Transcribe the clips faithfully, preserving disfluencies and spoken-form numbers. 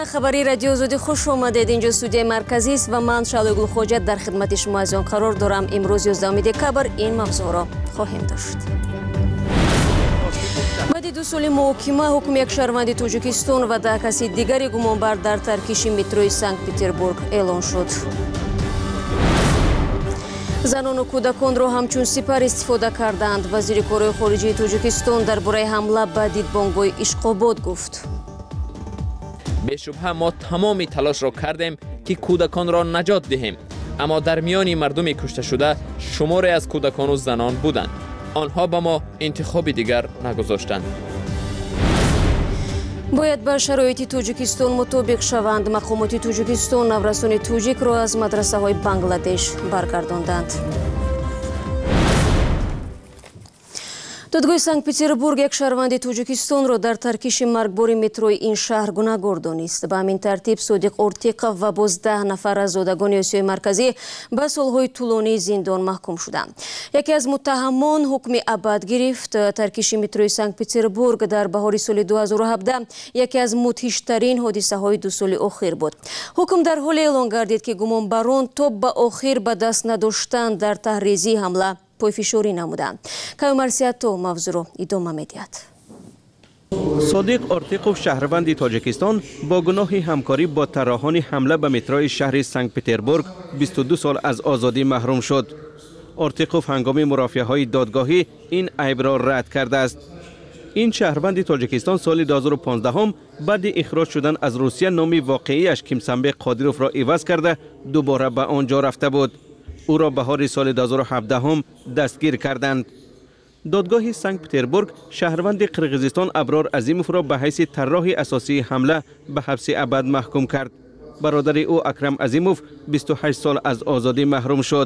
خبری رادیو آزادی خوش آمدید. اینجا استودیوی مرکزی است و من شعله گل خوجت در خدمت شما از آن قرار دارم. امروز یازدهم دکبر این موضوع را خواهیم داشت. بعد دو سال محاکمه حکم یک شهروند تاجیکستان و ده کسی دیگری گمانبر در ترکیش متروی سنت پترزبورگ اعلان شد. زنان و کودکان را همچون سپر استفاده کردند. وزیر کارهای خارجه تاجیکستان درباره حمله به دیدبانگاه اشقاباد گفت. بی‌شبهه ما تمام تلاش را کردیم که کودکان را نجات دهیم، اما در میان مردم کشته شده شماری از کودکان و زنان بودند. آنها به ما انتخاب دیگر نگذاشتند. باید به شرایط تاجیکستان مطابق شوند. مقامات تاجیکستان نورسان تاجیک را از مدرسه های بنگلادش برگرداندند. دادگاه سنت پترزبورگ یک شهروند تاجیکستان را در ترکیش مرگبار متروی این شهر گناهکار دانست. به همین ترتیب صادق اورتیقов و بازده نفر از زادگان آسیای مرکزی به سالهای طولانی زندان محکوم شدند. یکی از متهمان حکم ابد گرفت. ترکیش متروی سنت پترزبورگ در بهار سال دو هزار و هفده یکی از مدهشترین حادثه های دو سال اخیر بود. حکم در حال اعلان گردید که گمانبران تا به آخر به دست نداشتند در تحریزی حمله پایفشاری نمودند. کایو مرسیاتو موضوع را ادامه می‌دهد. صادق اورتیقov شهروند تاجیکستان با گناه همکاری با طراحان حمله به متروی شهر سنت پترزبورگ بیست و دو سال از آزادی محروم شد. اورتیقov هنگام مرافعه‌های دادگاهی این عیب را رد کرده است. این شهروند تاجیکستان سال دو هزار و پانزده هم بعد اخراج شدن از روسیه نام واقعیش کیمسنبه قادیروف را عوض کرده دوباره به آنجا رفته بود. او را بهار سال دو هزار و هفده هم دستگیر کردند. دادگاه سنت پترزبورگ شهروند قرقیزستان ابرار عظیموف را به حیث طراح اساسی حمله به حبس ابد محکوم کرد. برادر او اکرم عظیموف بیست و هشت سال از آزادی محروم شد.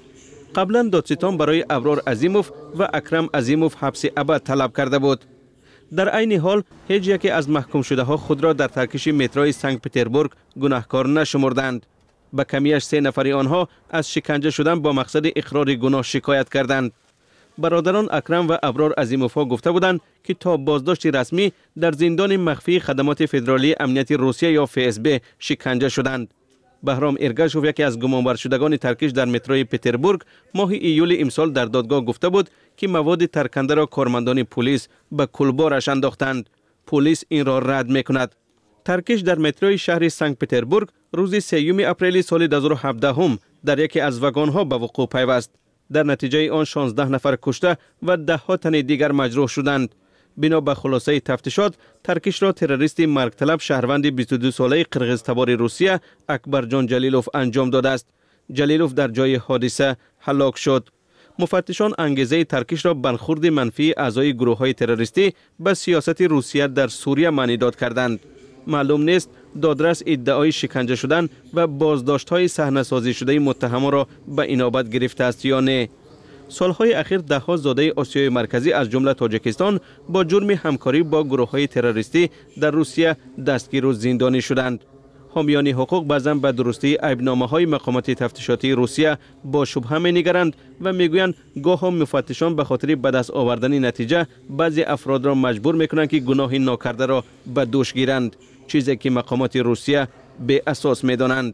قبلا دادستان برای ابرار عظیموف و اکرم عظیموف حبس ابد طلب کرده بود. در عین حال هیچ یکی از محکوم شده ها خود را در ترکیش متروی سنت پترزبورگ گناهکار نشمردند. به کمیش سه نفری آنها از شکنجه شدن با مقصد اقرار گناه شکایت کردند. برادران اکرم و ابرار عظیموف گفته بودند که تا بازداشت رسمی در زندان مخفی خدمات فدرالی امنیتی روسیه یا اف اس بی شکنجه شدند. بهرام ارگاشوف یکی از گمانبر شدگان ترکیش در متروی پترزبورگ ماه ایول امسال در دادگاه گفته بود که مواد ترکنده را کارمندان پلیس به کلبارش انداختند. پلیس این را رد میکند. ترکیش در متروی شهر سنت پترزبورگ روز سوم اپریل سال دو هزار و هفده هم در یکی از واگن‌ها به وقوع پیوست. در نتیجه آن شانزده نفر کشته و ده ها تن دیگر مجروح شدند. بنا به خلاصه تفتیشات ترکیش را تروریست مرگ طلب شهروند بیست و دو ساله قرقیز تبار روسیه اکبرجان جلیلوف انجام داده است. جلیلوف در جای حادثه هلاک شد. مفتشان انگیزه ترکیش را برخورد منفی اعضای گروه های تروریستی به سیاست روسیه در سوریه معنی داد کردند. معلوم نیست دادرس ادعای شکنجه شدن و بازداشت های صحنه سازی شده متهمان را به اینابت گرفته است یا نه. سالهای اخیر ده ها زاده آسیای مرکزی از جمله تاجیکستان با جرم همکاری با گروه های تروریستی در روسیه دستگیر و زندانی شدند. حامیان حقوق بعضا به درستی عیبنامه های مقامات تفتیشاتی روسیه با شبهه می نگرند و میگویند گاه ها مفتشان به خاطر به دست آوردن نتیجه بعضی افراد را مجبور میکنند که گناه ناکرده را به دوش گیرند، چیزی که مقامات روسیه به اساس میدانند.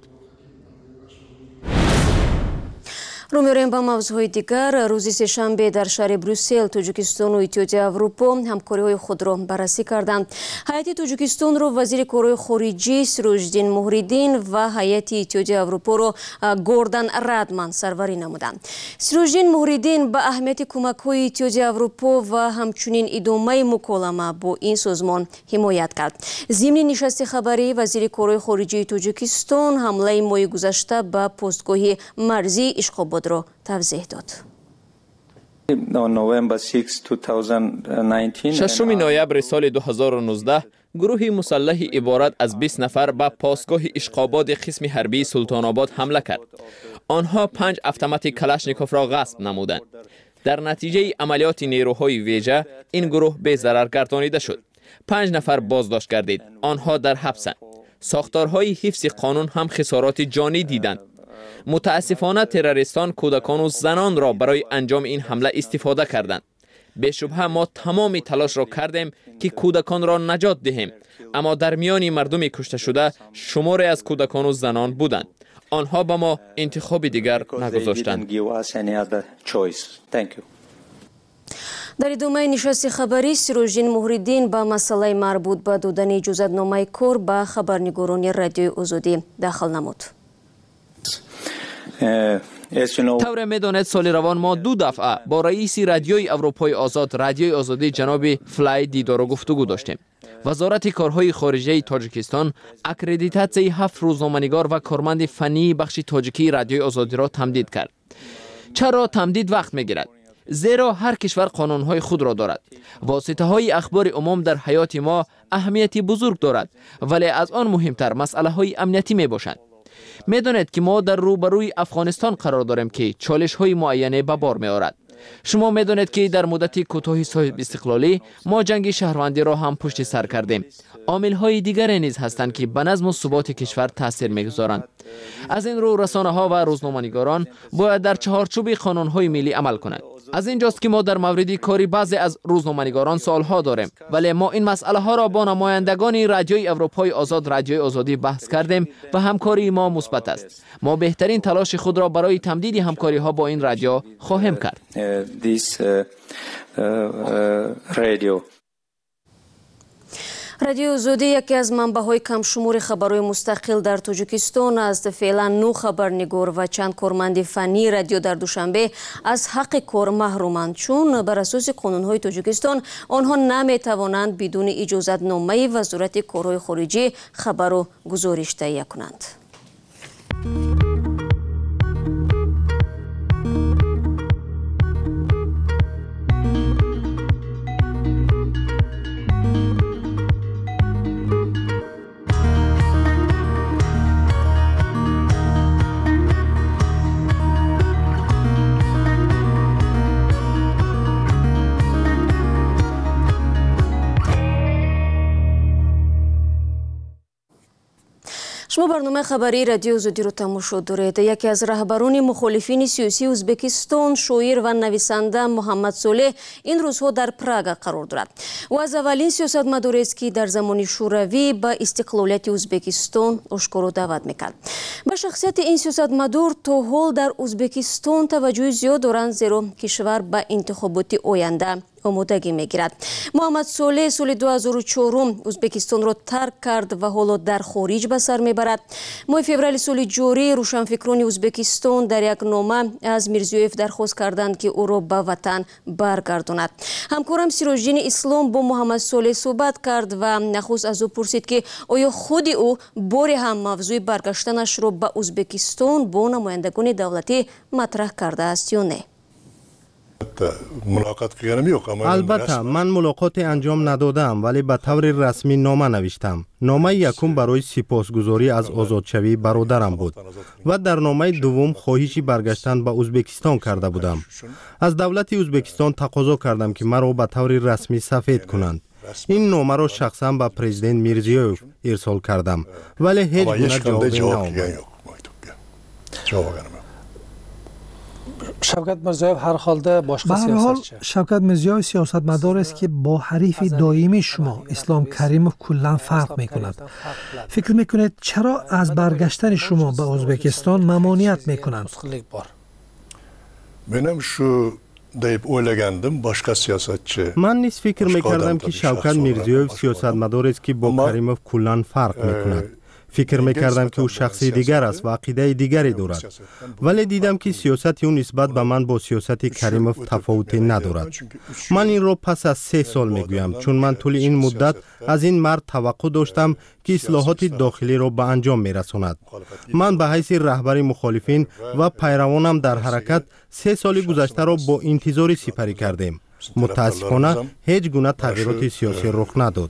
رو می‌ریم با موضوع دیگر. روز سه‌شنبه در شهر بروسل تاجیکستان و اتحادیه اروپا همکاری‌های خود را بررسی کردند. هیئت تاجیکستان را وزیر کارهای خارجه سروجدین مهریدین و هیئت اتحادیه اروپا را گوردن ردمن سروری نمودند. سروجدین مهریدین به اهمیت کمک‌های اتحادیه اروپا و همچنین ادامه مکالمه با این سازمان حمایت کرد. ضمن نشست خبری وزیر کارهای خارجه تاجیکستان حمله ماه گذشته به پستگاه مرزی اشقاباد را توضیح داد. ششم نوامبر سال دو هزار و نوزده گروه مسلح عبارت از بیست نفر به پاسگاه اشقاباد قسم حربی سلطان آباد حمله کرد. آنها پنج اتومات کلاشنیکوف را غصب نمودند. در نتیجه عملیات نیروهای ویژه این گروه به ضرر گردانیده شد. پنج نفر بازداشت گردید. آنها در حبسند. ساختارهای حفظ قانون هم خسارات جانی دیدند. متاسفانه تروریستان کودکان و زنان را برای انجام این حمله استفاده کردند. بی‌شبهه ما تمام تلاش را کردیم که کودکان را نجات دهیم، اما در میان مردم کشته شده شماری از کودکان و زنان بودند. آنها به ما انتخاب دیگر نگذاشتند. در ادامه نشست خبری سیروژین مهردین با مسئله مربوط به دادن اجازتنامه کار به خبرنگاران رادیوی آزادی داخل نمود. طور میداند سال روان ما دو دفعه با رئیس رادیوی اروپای آزاد رادیوی آزادی جناب فلای دیدار و گفتگو داشتیم. وزارت کارهای خارجه تاجیکستان اکریدیتاسیون هفت روزنامه‌نگار و کارمند فنی بخش تاجیکی رادیوی آزادی را تمدید کرد. چرا تمدید وقت میگیرد؟ زیرا هر کشور قانونهای خود را دارد. واسطه های اخبار عموم در حیات ما اهمیتی بزرگ دارد، ولی از آن مهمتر مسئله های امنیتی می باشند. می دانید که ما در روبروی افغانستان قرار داریم که چالش های معینه به بار می آورد. شما می دانید که در مدت کوتاه صاحب استقلالی ما جنگ شهروندی را هم پشت سر کردیم. عامل های دیگری نیز هستند که به نظم و ثبات کشور تاثیر میگذارند. از این رو رسانه ها و روزنامه‌نگاران باید در چهارچوب قانون های ملی عمل کنند. از اینجاست که ما در مورد کاری بعضی از روزنامه‌نگاران سوال‌ها داریم، ولی ما این مسئله ها را با نمایندگان رادیوی اروپای آزاد رادیوی آزادی بحث کردیم و همکاری ما مثبت است. ما بهترین تلاش خود را برای تمدید همکاری ها با این رادیو خواهیم کرد. رادیو آزادی یکی از منبع‌های کمشمور خبرهای مستقل در تاجیکستان است. فعلا نه خبرنگار و چند کارمند فنی رادیو در دوشنبه از حق کار محرومند، چون بر اساس قانون‌های تاجیکستان آنها نمی‌توانند بدون اجازتنامه وزارت کارهای خارجه خبر و گزارش تهیه کنند. شما برنامه خبری رادیو آزادی رو تماشا دارید. یکی از رهبران مخالفین سیاسی ازبکستان، شاعر و نویسنده محمد صالح این روزها در پراگ قرار دارد. او از اولین سیاستمداری است که در زمان شوروی به استقلالیت ازبکستان آشکار دعوت میکرد. به شخصیت این سیاستمدار تا حال در ازبکستان توجه زیاد دارند، زیرا کشور به انتخابات آینده آمادگی میگیرد. محمد صالح سال دو هزار و چهار ازبکستان را ترک کرد و حالا در خارج به سر میبرد. ماه فوریه سال جاری روشنفکران ازبکستان در یک نامه از میرزیویف درخواست کردند که او را به وطن برگرداند. همکارم سیروژین اسلام با محمد صالح صحبت کرد و نخست از او پرسید که آیا خود او باری هم موضوع برگشتنش را به ازبکستان با نمایندگان دولتی مطرح کرده است یا نه؟ البته من ملاقات انجام ندادم، ولی به طور رسمی نامه نوشتم. نامه یکم برای سپاسگزاری از آزادشوی برادرم بود و در نامه دوم خواهش برگشتن به ازبکستان کرده بودم. از دولت ازبکستان تقاضا کردم که مرا به طور رسمی سفید کنند. این نامه را شخصا به پرزیدنت میرزیویف ارسال کردم، ولی هیچ گونه جوابی نیامد. شوکت میرزیویف هر حال باشقه سیاست چه؟ شوکت میرزیویف سیاستمدار است که با حریف دائمی شما اسلام کریموف کلا فرق میکند. فکر میکنید چرا از برگشتن شما به ازبکستان ممانعت میکنند؟ Benim şu deyip oylagandım başka siyasetçi. من نیز فکر میکردم که شوکت میرزیویف سیاستمدار است که با کریموف کلا فرق میکند. فکر میکردم که او شخصی دیگر است و عقیده دیگری دارد، ولی دیدم که سیاست او نسبت به من با سیاست کریموف تفاوتی ندارد. من این را پس از سه سال میگویم، چون من طول این مدت از این مرد توقع داشتم که اصلاحات داخلی را به انجام میرساند. من به حیث رهبر مخالفین و پیروانم در حرکت سه سال گذشته را با انتظار سپری کردیم. متاسفانه هیچ گونه تغییرات سیاسی رخ نداد.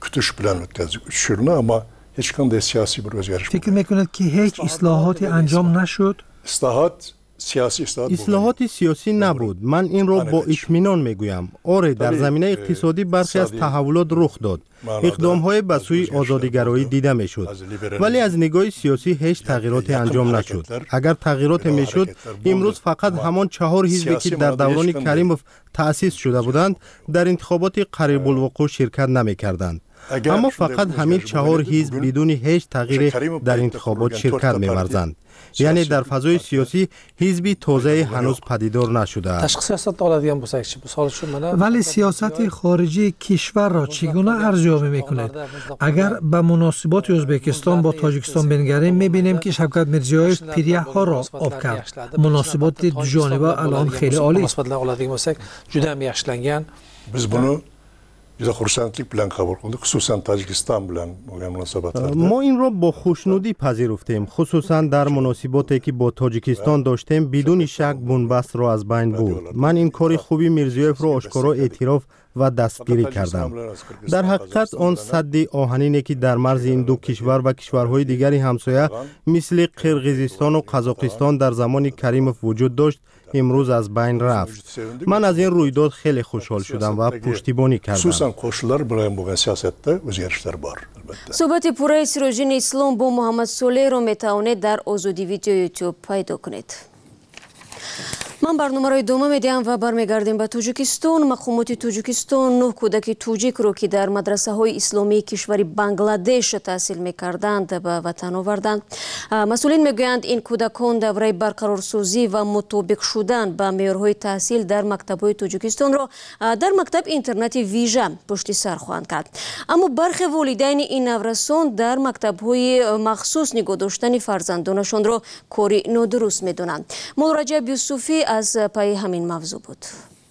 فکر میکنید که هیچ اصلاحاتی انجام نشد؟ اصلاحات اصلاحات سیاسی نبود. من این را با اطمینان میگویم. آره، در زمینه اقتصادی برخی از تحولات رخ داد. اقدام های به سوی آزادیگرایی دیده میشد. ولی از نگاه سیاسی هیچ تغییراتی انجام نشد. اگر تغییرات میشد، امروز فقط همان چهار حزبی که در دوران کریموف تأسیس شده بودند در انتخابات قریب الوقوع شرکت نمیکردند. اما فقط همین چهار حزب بدون هیچ تغییر در انتخابات شرکت می‌ورزند. یعنی در فضای سیاسی حزبی تازه هنوز پدیدار نشده. ولی سیاست خارجی کشور را چگونه ارزیابی می‌کنید؟ اگر به مناسبات ازبکستان با تاجیکستان بنگریم می‌بینیم که شوکت میرزیویف پیریه ها را آب کرد. مناسبات دو جانبه الان خیلی عالی است. Biz xursandlik bilan qabul qildik, xususan Tojikiston bilan bo'lgan munosabatlarda. ما این را با خوشنودی پذیرفتیم، خصوصا در مناسباتی که با تاجیکستان داشتیم. بدون شک بنبست را از بین بود. من این کار خوبی میرزیویف را آشکارا اعتراف و دستگیری کردم. در حقیقت آن سد آهنینی که در مرز این دو کشور و کشورهای دیگری همسایه مثل قرقیزستان و قزاقستان در زمان کریموف وجود داشت، امروز از بین رفت. من از این رویداد خیلی خوشحال شدم و پشتیبانی کردم. صحبت پوره سیروژین اسلام با محمد صالح را میتوانید در آزادی ویدیو یوتیوب پیدا کنید. من برنامه را ادامه میدیم و برمیگردیم به تاجیکستان. مقامات تاجیکستان نه کودک توجیک رو که در مدرسه های اسلامی کشور بنگلادش تحصیل میکردند به وطن آوردند. مسئولین میگویند این کودکان دوره برقرارسازی و مطابق شدن به معیارهای تحصیل در مکتب‌های تاجیکستان را در مکتب اینترنت ویژه پشت سر خواهند کرد. اما برخی والدین این نورسان در مکتب‌های مخصوص نگاه داشتن فرزندانشان را کاری نادرست میدونند. مولرجب یوسفی از پای همین موضوع بود.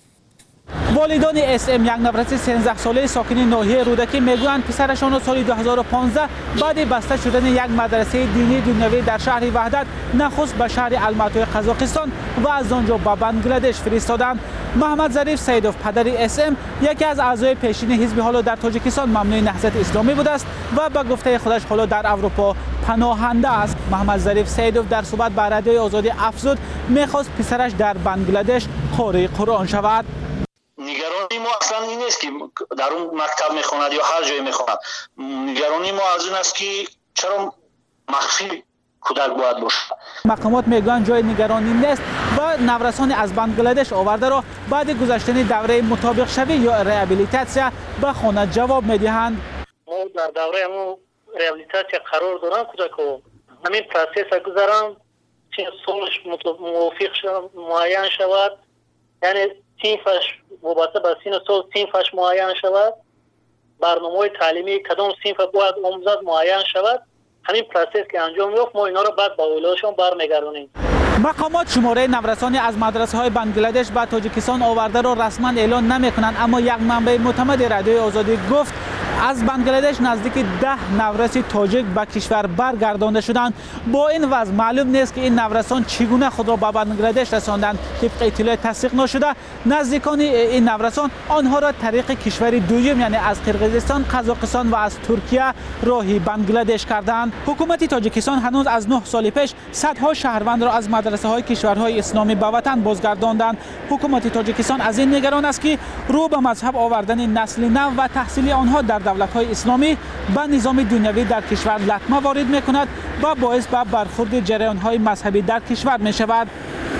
والدان اس ام یک نفر سیزده ساله ساکن ناحیه رودکی میگویند پسرشان را سال دو هزار و پانزده بعد بسته شدن یک مدرسه دینی دنیوی در شهر وحدت نخست به شهر الماتوی قزاقستان و از آنجا به بنگلادش فرستادند. محمد ظریف سیدوف پدر اس ام یکی از اعضای پیشین حزب حالا در تاجیکستان ممنوع نهضت اسلامی بوده است و به گفته خودش حالا در اروپا پناهنده است. محمد ظریف سیدوف در صحبت با رادیوی آزادی افزود میخواست پسرش در بنگلادش قاری قرآن شود. نگرانی ما اصلا این است که در اون مکتب میخواند یا هر جای میخواند. نگرانی ما از این است که چرا مخفی کودک باید باشه. مقامات میگویند جای نگرانی نیست و نورسان از بنگلادش آورده را بعد گذشتن دوره مطابق شوی یا ریابیلیتاسیا به خانه جواب میدهند. ما در دوره همون ریابیلیتاسیا قرار دارم کودکو همین پروسس گذارم چه سالش موافق شود معین شود، یعنی صنفش وابسته به سن سال صنفش معین شود، برنامه تعلیمی کدام صنف باید آموزش معین شود. همین پروسس که انجام یافت ما اینا رو بعد با اولادشون برمیگردونیم. مقامات شماره نورسانی از مدرسه های بنگلادش به تاجیکستان آورده را رسما اعلان نمی کنند، اما یک منبع معتمد رادیوی آزادی گفت از بنگلادش نزدیک ده نورس تاجیک به کشور برگردانده شدند. با این وضع معلوم نیست که این نورسان چگونه خود را به بنگلادش رساندند. طبق اطلاع تصدیق نشده نزدیکان این نورسان آنها را طریق کشور دوم یعنی از قرقیزستان، قزاقستان و از ترکیه راهی بنگلادش کردند. حکومت تاجیکستان هنوز از نه سال پیش صدها شهروند را از مدرسه های کشورهای اسلامی به وطن بازگرداندند. حکومت تاجیکستان از این نگران است که رو به مذهب آوردن نسل نو و تحصیل آنها در دولت‌های اسلامی به نظام دنیوی در کشور لطمه وارد می‌کند و باعث به برخورد جریان‌های مذهبی در کشور می‌شود.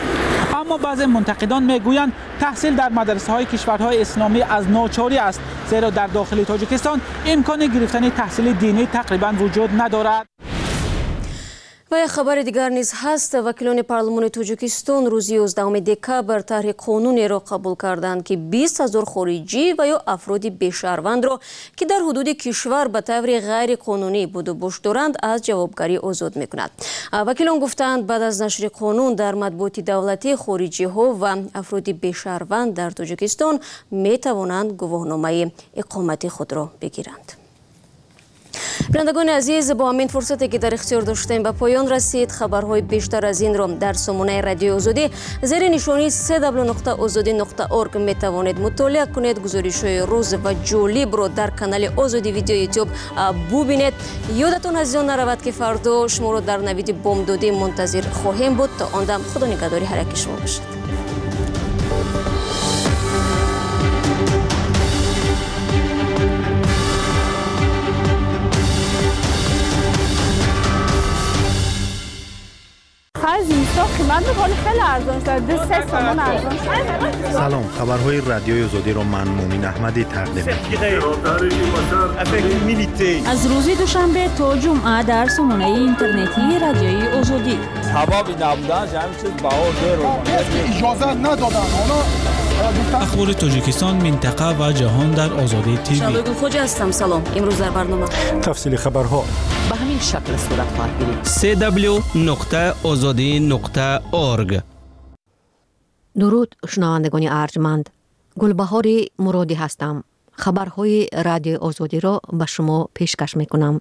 اما بعضی منتقدان میگویند تحصیل در مدرسه‌های کشورهای اسلامی از ناچاری است، زیرا در داخل تاجیکستان امکان گرفتن تحصیل دینی تقریباً وجود ندارد. و یک خبر دیگر نیز هست. وکیلان پارلمان تاجیکستان روز یازدهم دکبر طرح قانونی را قبول کردند که بیست هزار خارجی و یا افراد بیشهروند را که در حدود کشور به طور غیر قانونی بود و باش دارند از جوابگری آزاد می‌کند. وکیلان گفتند بعد از نشر قانون در مطبوعات دولتی خارجی ها و افراد بیشهروند در تاجیکستان می توانند گواهنامه اقامت خود را بگیرند. بینندگان عزیز، با همین فرصتی که در اختیار داشتیم به پایان رسید. خبرهای بیشتر از این را در سامانه رادیو آزادی زیر نشانی سه دبلیو نقطه آزادی نقطه اورگ می توانید مطالعه کنید. گزارش‌های روز و جالب را در کانال آزادی ویدیو یوتیوب ببینید. یادتون از آن نرود که فردا شما را در نوید بامدادی منتظر خواهیم بود. تا آن دم خدا نگهداری هر یک شما باشد. سلام، خبرهای رادیوی آزادی را من مومن احمدی تقدیم می‌کنم. از روز دوشنبه تا جمعه در سامانه اینترنتی رادیوی آزادی. سبب نبودن جمع چیز بهار داره. اجازه ندادن. اخبار تاجیکستان، منطقه و جهان در آزادی تیوی. شادو خوجا هستم. سلام. امروز در برنامه تفصیل خبرها به همین شکل صورت خواهد گرفت. سه دبلیو نقطه آزادی نقطه اورگ. درود شنوندگان ارجمند. گلبهاری مرادی هستم. خبرهای رادیو آزادی را به شما پیشکش میکنم.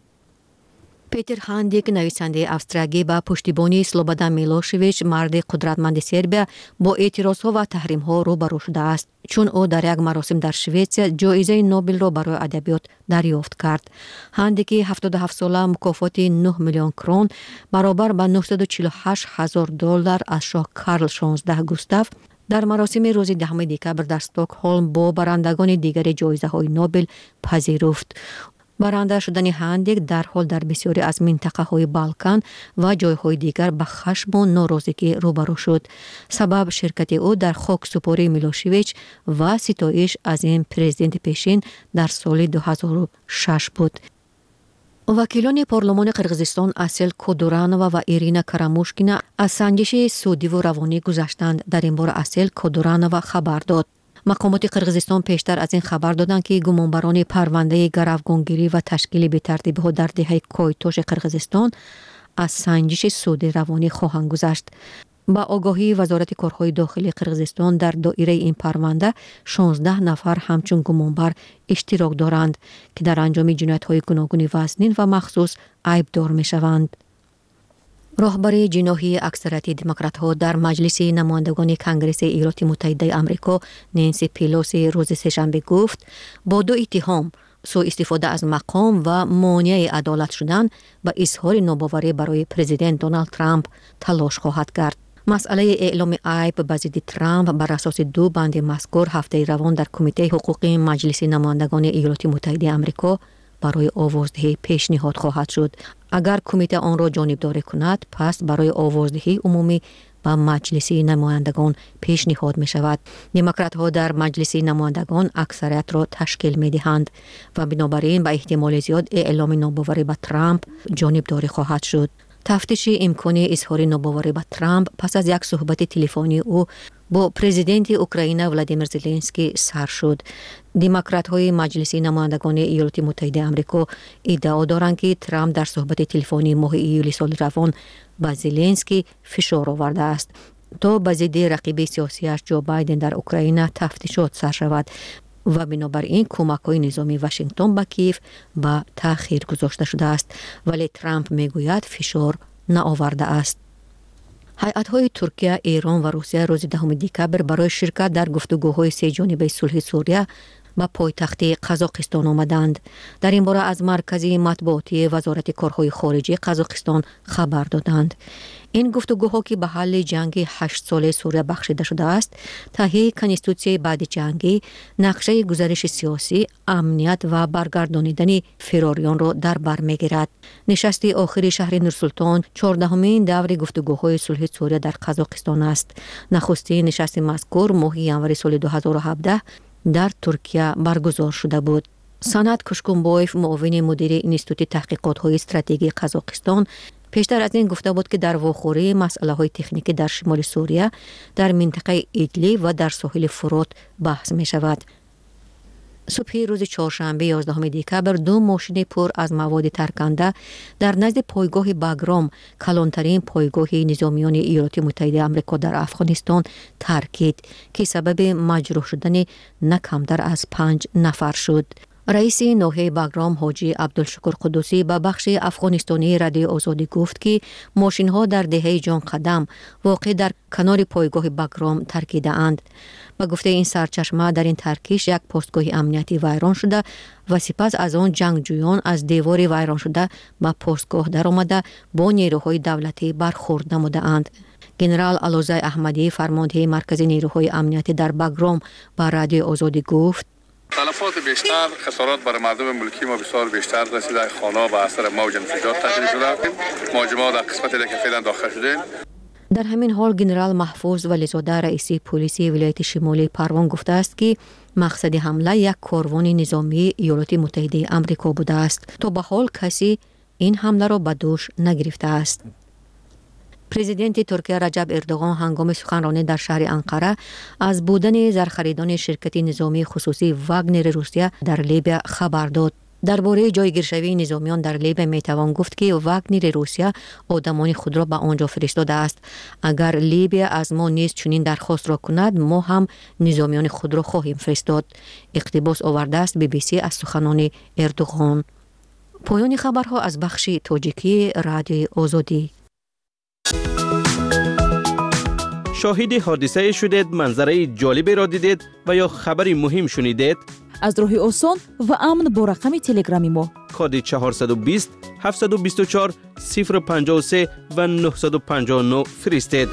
پیتر هاندیک، نویسنده استرالیایی با پشتیبانی سلوبادان میلوشویچ، مرد قدرتمند سربیا، با اعتراضها و تحریم‌ها روبرو شده است، چون او در یک مراسم در شوئیسریا جایزه نوبل را برای ادبیات دریافت کرد. هاندیک هفتاد و هفت ساله مکافات نه میلیون کرون برابر به نهصد و چهل و هشت هزار دلار از شاه کارل شانزده گوستاف در مراسم روز دهم دکبر در استکهلم با برندگان دیگر جایزه های نوبل پذیرفت. برنده شدن هاندیک در حال در بسیاری از منطقه های بالکان و جایهای دیگر به خشم و ناراضگی روبرو شد. سبب شرکت او در خاک سپاری میلوشویچ و ستایش از این پرزیدنت پیشین در سال دو هزار و شش بود. وکیلان پارلمان قرغیزستان اسیل کودورانووا و ایرینا کراموشکینا از سنجش سودی و روانی گذشتند. در این باره اسیل کودورانووا خبر داد. مقامات قرغیزستان پیشتر از این خبر دادند که گمانبران پرونده گروگانگیری و تشکیل بی‌ترتیبی‌ها در دهه کویتوش قرغیزستان از سنجش سود روانی خواهند گذشت. با آگاهی وزارت کارهای داخلی قرغیزستان در دایره این پرونده شانزده نفر همچون گمانبر اشتراک دارند که در انجام جنایت‌های گوناگون وزنین و مخصوص عیبدار می‌شوند. راهبر جناحی اکثریت دموکرات‌ها در مجلس نمایندگان کنگره ایالات متحده آمریکا نانسی پیلوسی روز سه‌شنبه گفت با دو اتهام سوء استفاده از مقام و مانع عدالت شدن و اظهار ناباوری برای پرزیدنت دونالد ترامپ تلاش خواهد کرد. مسئله اعلام عیب به ضد ترامپ بر اساس دو بند مذکور هفته روان در کمیته حقوقی مجلس نمایندگان ایالات متحده آمریکا برای آوازدهی پیشنهاد خواهد شد. اگر کمیته آن را جانبداری کند، پس برای آوازدهی عمومی به مجلس نمایندگان پیشنهاد می شود. دموکرات ها در مجلس نمایندگان اکثریت را تشکیل می دهند و بنابراین به احتمال زیاد اعلام ناباوری به ترامپ جانبداری خواهد شد. تفتیش امکان اظهار ناباوری به ترامپ پس از یک صحبت تلفنی او با پرزیدنت اوکراین ولادیمیر زلنسکی سر شد. دموکرات های مجلس نمایندگان ایالات متحده آمریکا ادعا دارند که ترامپ در صحبت تلفنی ماه ایولی سال روان به زلنسکی فشار آورده است تا به ضد رقیب سیاسیش جو بایدن در اوکراین تفتیشات سر شود و بنابراین کمک‌های نظامی واشنگتن به کیف به تأخیر گذاشته شده است، ولی ترامپ میگوید فشار نآورده است. هیئت‌های ترکیه، ایران و روسیه روز دهم دکبر برای شرکت در گفتگوهای سه جانبه صلح سوریه به پایتخت قزاقستان آمدند. در این باره از مرکز مطبوعاتی وزارت کارهای خارجه قزاقستان خبر دادند. این گفتگوها که به حل جنگ هشت ساله سوریه بخشیده شده است، تهیه کنستیتوسیون بعد جنگی، نقشه گزارش سیاسی، امنیت و برگردانیدن فراریان را در بر میگیرد. نشست آخر شهر نورسلطان چهاردهمین دور گفتگوهای صلح سوریه در قزاقستان است. نخستین نشست مذکور ماه ژانویه سال دو هزار و هفده در ترکیه برگزار شده بود. سند کشکونبایف، معاون مدیر انستیتوت تحقیقات های استراتژی قزاقستان، پیشتر از این گفته بود که در واخوری مسئله های تکنیکی در شمال سوریه، در منطقه ایدلیب و در ساحل فرات بحث می شود. صبح روز چهارشنبه یازدهم دکبر دو ماشین پر از مواد ترکنده در نزد پایگاه باگرام، کلانترین پایگاه نظامیان ایالات متحده آمریکا در افغانستان، ترکید که سبب مجروح شدن نه کمتر از پنج نفر شد. رئیس ناحیه بگرام حاجی عبدالشکر قدوسی به بخش افغانستانی رادیو آزادی گفت که ماشین ها در دهه جان قدم واقع در کنار پایگاه بگرام ترکیده اند. با گفته این سرچشمه در این ترکیش یک پستگاه امنیتی ویران شده و سپس از آن جنگجویان از دیوار ویران شده به پستگاه در آمده با نیروهای دولتی برخورد نموده اند. گنرال علوزی احمدی فرمانده مرکز نیروهای امنیتی در بگرام با رادیو آزادی گفت تلفات بیشتر خسارات برای مردم ملکی ما بسیار بیشتر رسیده. خانه به اثر موج انفجار تخریب شده. مهاجمان در قسمتی که فعلا داخل شده. در همین حال گنرال محفوظ ولیزاده رئیس پلیس ولایت شمالی پروان گفته است که مقصد حمله یک کاروان نظامی ایالات متحده آمریکا بوده است. تا به حال کسی این حمله را به دوش نگرفته است. پرزیدنت ترکیه رجب اردوغان هنگام سخنرانی در شهر انقره از بودن زرخریدان شرکت نظامی خصوصی واگنر روسیه در لیبیا خبر داد. درباره جایگیرشوی نظامیان در لیبیا میتوان گفت که واگنر روسیه آدمان خود را به آنجا فرستاده است. اگر لیبیا از ما نیز چنین درخواست را کند، ما هم نظامیان خود را خواهیم فرستاد. اقتباس آورده است بی بی سی از سخنان اردوغان. پایان خبرها از بخش تاجیکی رادیو آزادی. شاهد حادثه شدید، منظره جالبی را دیدید و یا خبری مهم شنیدید؟ از راه آسان و امن با رقم تلگرامی ما کد چهارصد و بیست هفتصد و بیست و چهار صفر پنجاه و سه و نهصد و پنجاه و نه فرستید.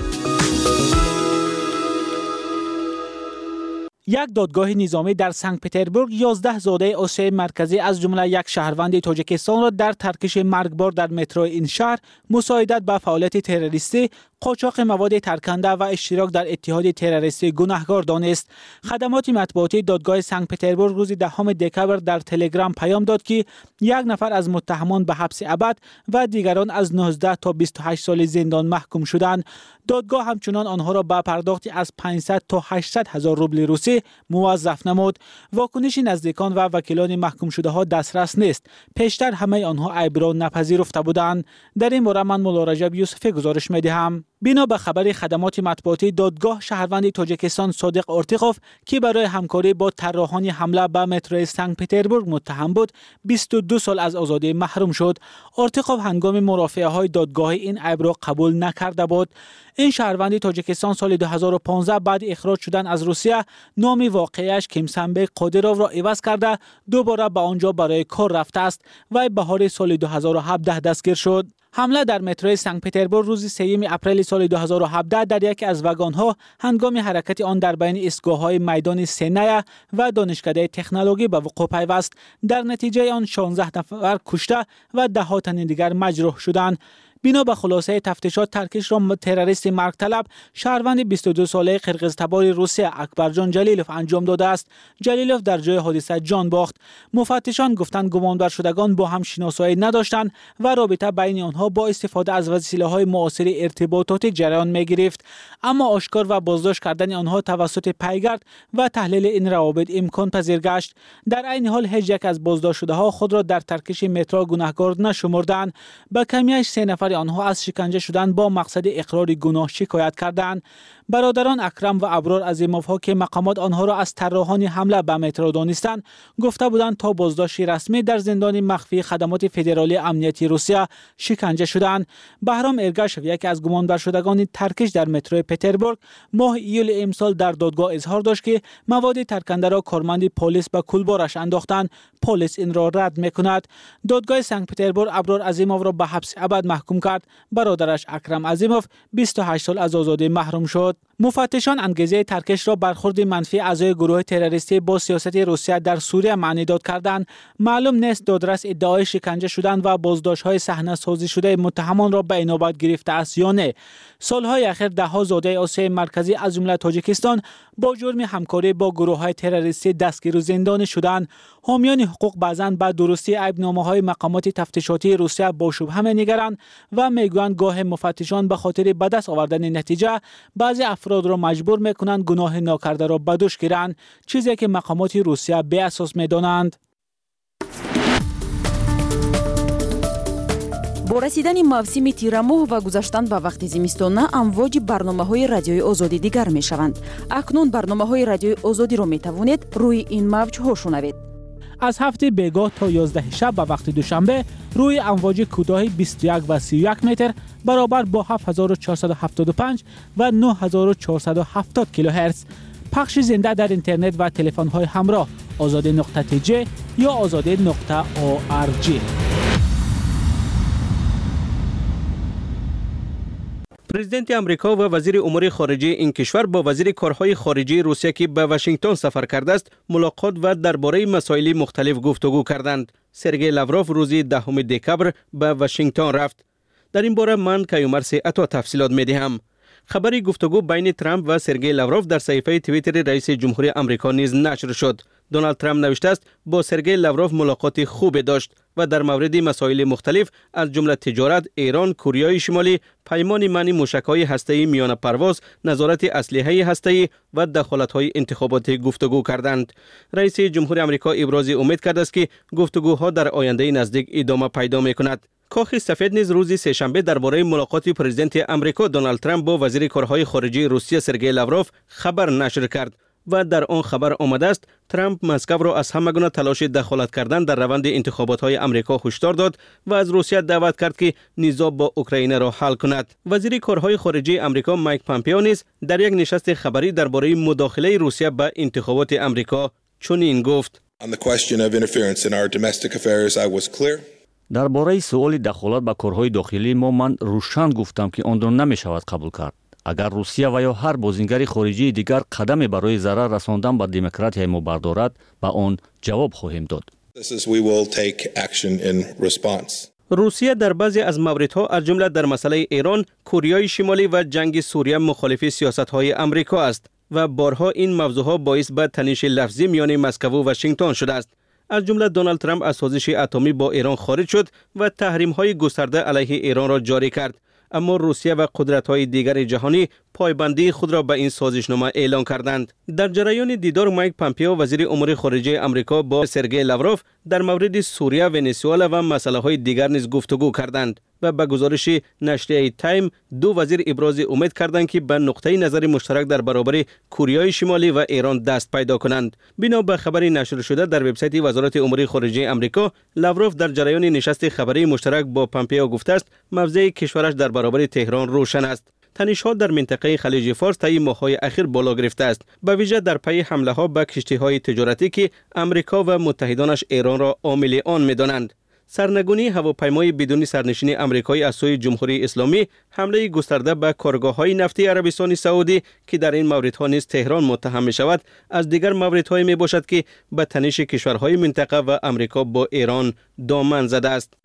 یک دادگاه نظامی در سنت پترزبورگ یازده زاده آسیای مرکزی از جمله یک شهروند تاجیکستان را در ترکش مرگبار در مترو این شهر مساعدت به فعالیت تروریستی، قاچاق مواد ترکنده و اشتراک در اتحاد تروریستی گناهکار دانست. خدمات مطبوعاتی دادگاه سنت پترزبورگ روز دهم دکبر در تلگرام پیام داد که یک نفر از متهمان به حبس ابد و دیگران از نوزده تا بیست و هشت سال زندان محکوم شدند. دادگاه همچنان آنها را به پرداختی از پانصد تا هشتصد هزار روبل روسی موظف نمود. واکنش نزدیکان و وکیلان محکوم شده ها دسترس نیست. پیشتر همه آنها عیب را نپذیرفته بودند. در این باره من مولا رجب یوسفی گزارش می‌دهم. بنا به خبر خدمات مطبوعاتی دادگاه، شهروند تاجیکستان صادق اورتیقوف که برای همکاری با طراحان حمله به مترو سنت پترزبورگ متهم بود، بیست و دو سال از آزادی محروم شد. اورتیقوف هنگام مرافعه های دادگاهی این عیب را قبول نکرده بود. این شهروند تاجیکستان سال دو هزار و پانزده بعد اخراج شدن از روسیه نام واقعیش کیمسنبک قادیروف را عوض کرده دوباره به آنجا برای کار رفته است و بهار سال دو هزار و هفده دستگیر شد. حمله در مترو سنت پترزبورگ روز سوم اپریل سال دو هزار و هفده در یکی از واگن‌ها هنگام حرکت آن در بین ایستگاه‌های میدان سنیا و دانشکده تکنولوژی به وقوع پیوست. در نتیجه آن شانزده نفر کشته و ده ها تن دیگر مجروح شدند. بنا به خلاصه تفتیشات، ترکش را تروریست مرگ طلب شهروند بیست و دو ساله قرقیزتبار روسیه اکبرجان جلیلوف انجام داده است. جلیلوف در جای حادثه جان باخت. مفتشان گفتند گمانبر شدگان با هم شناسایی نداشتند و رابطه بین آنها با استفاده از وسیله‌های معاصر ارتباطاتی جریان می‌گرفت، اما آشکار و بازداشت کردن آنها توسط پیگرد و تحلیل این روابط امکان پذیر گشت. در عین حال هیچ یک از بازداشت شده‌ها خود را در ترکش مترو گناهکار نشمردند. به کمیش سه نفر آنها از شکنجه شدن با مقصد اقرار گناه شکایت کردند. برادران اکرم و ابرار عظیم‌ها که مقامات آنها را از طراحان حمله به مترو دانستند، گفته بودند تا بازداشت رسمی در زندان مخفی خدمات فدرالی امنیتی روسیه شکنجه شدند. بهرام ارگاشف، یکی از گمانبر شدگان ترکش در مترو پترزبورگ، ماه ایول امسال در دادگاه اظهار داشت که مواد ترکنده را کارمند پلیس به کولبارش انداختند. پلیس این را رد می‌کند. دادگاه سنت پترزبورگ ابرار عظیم‌ها را به حبس ابد محکوم کرد. برادرش اکرم عظیموف بیست و هشت سال از آزادی محروم شد. مفتشان انگیزه ترکش را برخورد منفی اعضای گروه تروریستی با سیاست روسیه در سوریه معنی داد کردند. معلوم نیست دادرس ادعای شکنجه شدن و بازداشت‌های صحنه سازی شده متهمان را به نوبت گرفته است یا نه. سالهای اخیر ده‌ها زاده آسیای مرکزی از جمله تاجیکستان با جرم همکاری با گروه‌های تروریستی دستگیر و زندانی شدند. حامیان حقوق بعضاً به درستی عیب‌نامه‌های مقامات تفتیشاتی روسیه با شبهه می‌نگرند و میگویند گاه مفتشان به خاطر به دست آوردن نتیجه بعضی افراد را مجبور می‌کنند گناه ناکرده را به دوش گیرند، چیزی که مقامات روسیه بی اساس می‌دانند. با رسیدن موسم تیرماه و گذشتن به وقت زمستانه امواج برنامه‌های رادیوی آزادی دیگر می‌شوند. اکنون برنامه‌های رادیوی آزادی را می‌توانید روی این موج ها شنوید. از هفت بیگاه تا یازده شب به وقت دوشنبه روی امواج کوتاه بیست و یک و سی و یک متر برابر با هفت هزار و چهارصد و هفتاد و پنج و نه هزار و چهارصد و هفتاد کیلوهرتز. پخش زنده در اینترنت و تلفن‌های همراه آزادی نقطه تی جی یا آزادی نقطه او آر جی. پرزیدنت امریکا و وزیر امور خارجه این کشور با وزیر کارهای خارجه روسیه که به واشنگتن سفر کرده است ملاقات و درباره مسائل مختلف گفتگو کردند. سرگئی لاوروف روز دهم دکبر به واشنگتن رفت. در این باره من کیومرث عطا تفصیلات می‌دهم. خبری گفتگو بین ترامپ و سرگئی لاوروف در صفحه توییتر رئیس جمهوری آمریکا نیز نشر شد. دونالد ترامپ نوشته است با سرگئی لاوروف ملاقات خوبی داشت و در مورد مسائل مختلف از جمله تجارت، ایران، کره شمالی، پیمان منع موشک‌های هسته‌ای میان پرواز، نظارت اسلحه هسته‌ای و دخالت‌های انتخاباتی گفتگو کردند. رئیس جمهوری آمریکا ابراز امید کرده است که گفتگوها در آینده نزدیک ادامه پیدا می‌کند. کاخ سفید نیز روز سه‌شنبه درباره ملاقات پرزیدنت آمریکا دونالد ترامپ با وزیر کارهای خارجه روسیه سرگئی لاوروف خبر نشر کرد و در آن خبر آمده است ترامپ مسکو را از همه گونه تلاش دخالت کردن در روند انتخابات‌های آمریکا هشدار داد و از روسیه دعوت کرد که نزاع با اوکراین را حل کند. وزیر کارهای خارجه آمریکا مایک پامپئو نیز در یک نشست خبری درباره مداخله روسیه به انتخابات آمریکا چنین گفت: درباره سوال دخالت به کارهای داخلی ما من روشن گفتم که آن را نمی‌شود قبول کرد. اگر روسیه و یا هر بازیگر خارجی دیگر قدمی برای ضرر رساندن به دموکراسی ما بردارد به آن جواب خواهیم داد. روسیه در بعضی از موردها از جمله در مسئله ایران، کره شمالی و جنگ سوریه مخالف سیاست‌های آمریکا است و بارها این موضوعها باعث به تنش لفظی میان مسکو و واشنگتن شده است. از جمله دونالد ترامپ از سازش اتمی با ایران خارج شد و تحریم‌های گسترده علیه ایران را جاری کرد. اما روسیه و قدرت‌های دیگر جهانی پایبندی خود را به این سازشنامه اعلان کردند. در جریان دیدار مایک پامپئو وزیر امور خارجه آمریکا با سرگئی لاوروف در مورد سوریه، ونزوئلا و مسائل دیگر نیز گفتگو کردند و به گزارش نشریه تایم دو وزیر ابراز امید کردند که به نقطه نظر مشترک در برابر کره شمالی و ایران دست پیدا کنند. بنا به خبری نشر شده در وبسایت وزارت امور خارجه آمریکا، لاوروف در جریان نشست خبری مشترک با پامپئو گفته است موضع کشورش در برابر تهران روشن است. تنش‌ها در منطقه خلیج فارس طی ماه‌های اخیر بالا گرفته است، به ویژه در پی حمله‌ها به کشتی‌های تجارتی که آمریکا و متحدانش ایران را عامل آن می‌دانند. سرنگونی هواپیمای بدون سرنشین آمریکایی از سوی جمهوری اسلامی، حمله گسترده به کارگاه‌های نفتی عربستان سعودی که در این موردها نیز تهران متهم می‌شود، از دیگر موردهایی میباشد که به تنش کشورهای منطقه و آمریکا با ایران دامن زده است.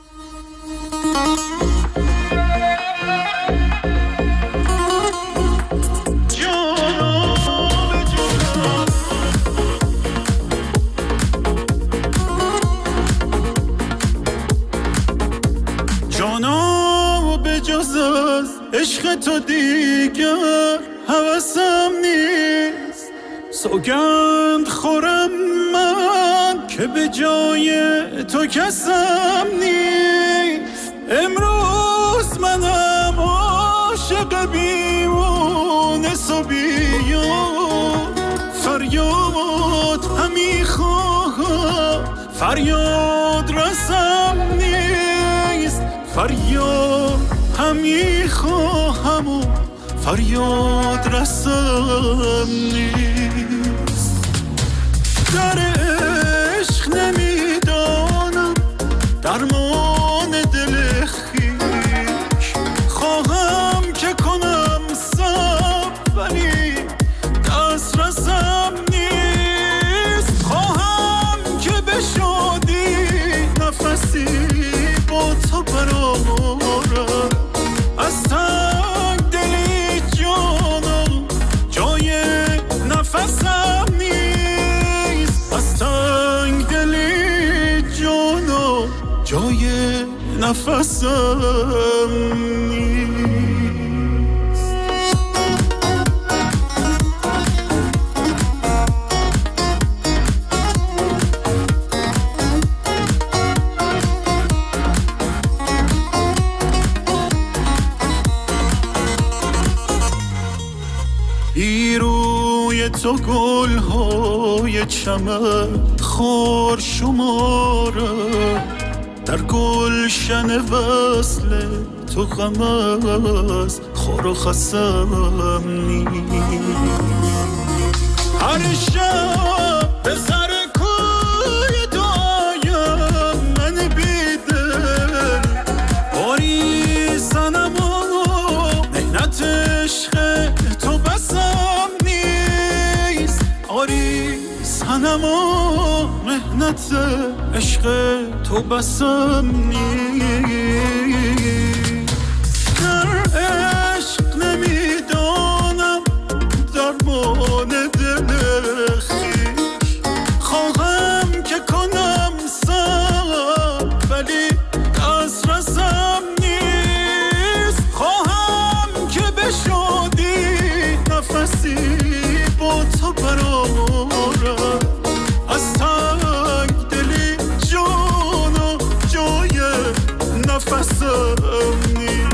عشق تو دیگر هوسم نیست، سوگند خورم من که به جای تو کسم نیست. امروز منم عاشق بیمون صبیان، فریاد همی خواهم فریاد رسم نیست، فریاد همی خواهم و فریاد رسم نیست. در عشق نمیدانم درمان دل خویش، خواهم که کنم صبر ولی دست رسم نیست. خواهم که به شادی نفسی با تو برآورم، از تنگ دلی جانم جای نفسم نیست، از تنگ دلی جانم جای نفسم نیست. تو گل های چمن مخور شماره در گلشن وصل تو غم از خور و خسم نیست هر شب به سر کوی دعایم من بیدل باری سنم و مهنت عشق تو بسم نیست آری سنم و مهنت عشق تو بسم نیست در عشق نمیدانم درمان دل خیش خواهم که کنم سر ولی از رسم نیست خواهم که بشودی نفسی با تو برارم از تنگ دلی جان و جای نفسم نیست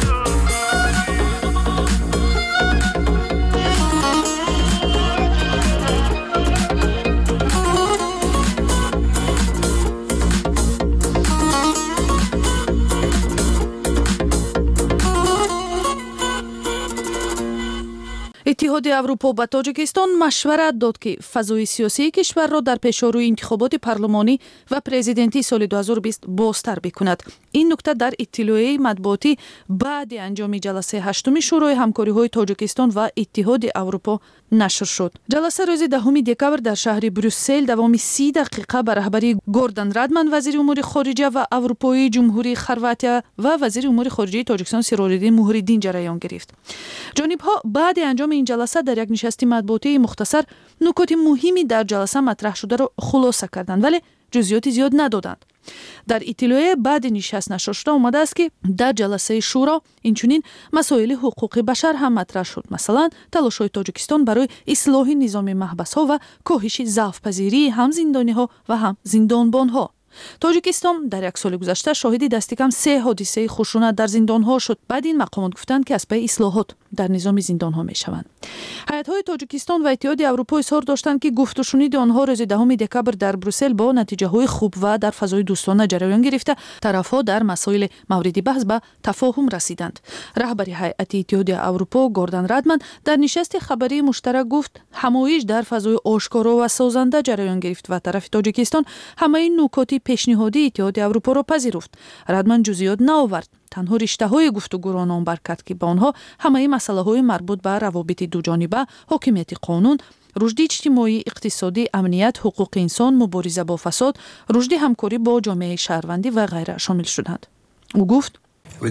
اتحاد اروپا با تاجیکستان مشورت داد که فضای سیاسی کشور را در پیش‌روی انتخابات پارلمانی و پرزیدنتی سال دو هزار و بیست بازتر بکند. این نکته در اطلاعیه مطبوعاتی بعد انجام جلسه هشتم شورای همکاری‌های تاجیکستان و اتحاد اروپا نشر شد. جلسه روز دهم دکامبر در شهر بروسل دوامی سی دقیقه به رهبری گوردان رادمان وزیر امور خارجه و اروپایی جمهوری خرواتیا و وزیر امور خارجه تاجیکستان سیرالدین موهریدین جریان گرفت. جانب‌ها بعد انجام این جلسه در یک نشست مطبوعاتی مختصر نکات مهمی در جلسه مطرح شده را خلاصه کردند ولی جزئیات زیاد ندادند. در اطلاعیه بعد نشست نشر شده آمده است که در جلسه شورا اینچنین مسائل حقوق بشر هم مطرح شد. مثلا تلاش‌های تاجیکستان برای اصلاح نظام محبس‌ها و کاهش ضعف‌پذیری هم زندانی‌ها و هم زندانبان‌ها. تاجیکستان در یک سال گذشته شاهد دست کم سه حادثه خشونت در زندان‌ها شد. بعد این مقامات گفتند که از پی اصلاحات در نظام زندان‌ها می‌شوند. هیئت‌های تاجیکستان و اتحاد اروپا اظهار داشتند که گفت و شنود آنها روز دهم دکامبر در بروسل با نتیجه‌های خوب و در فضای دوستانه جریان گرفته طرف‌ها در مسائل مورد بحث به تفاهم رسیدند. رهبر هیئت اتحاد اروپا گوردان رادمان در نشست خبری مشترک گفت همایش در فضای آشکارا و سازنده جریان گرفت و طرف تاجیکستان همه نکات پیشنهادی اتحاد اروپا را پذیرفت. رادمان جزئیات نآورد. تنها رشته‌های گفتگو را نامبر کرد که با آنها همه مسائل مربوط به روابط دوجانبه، حاکمیت قانون، رشد اجتماعی، اقتصادی، امنیت، حقوق انسان، مبارزه با فساد، رشد همکاری با جامعه شهروندی و غیره شامل شدند. او گفت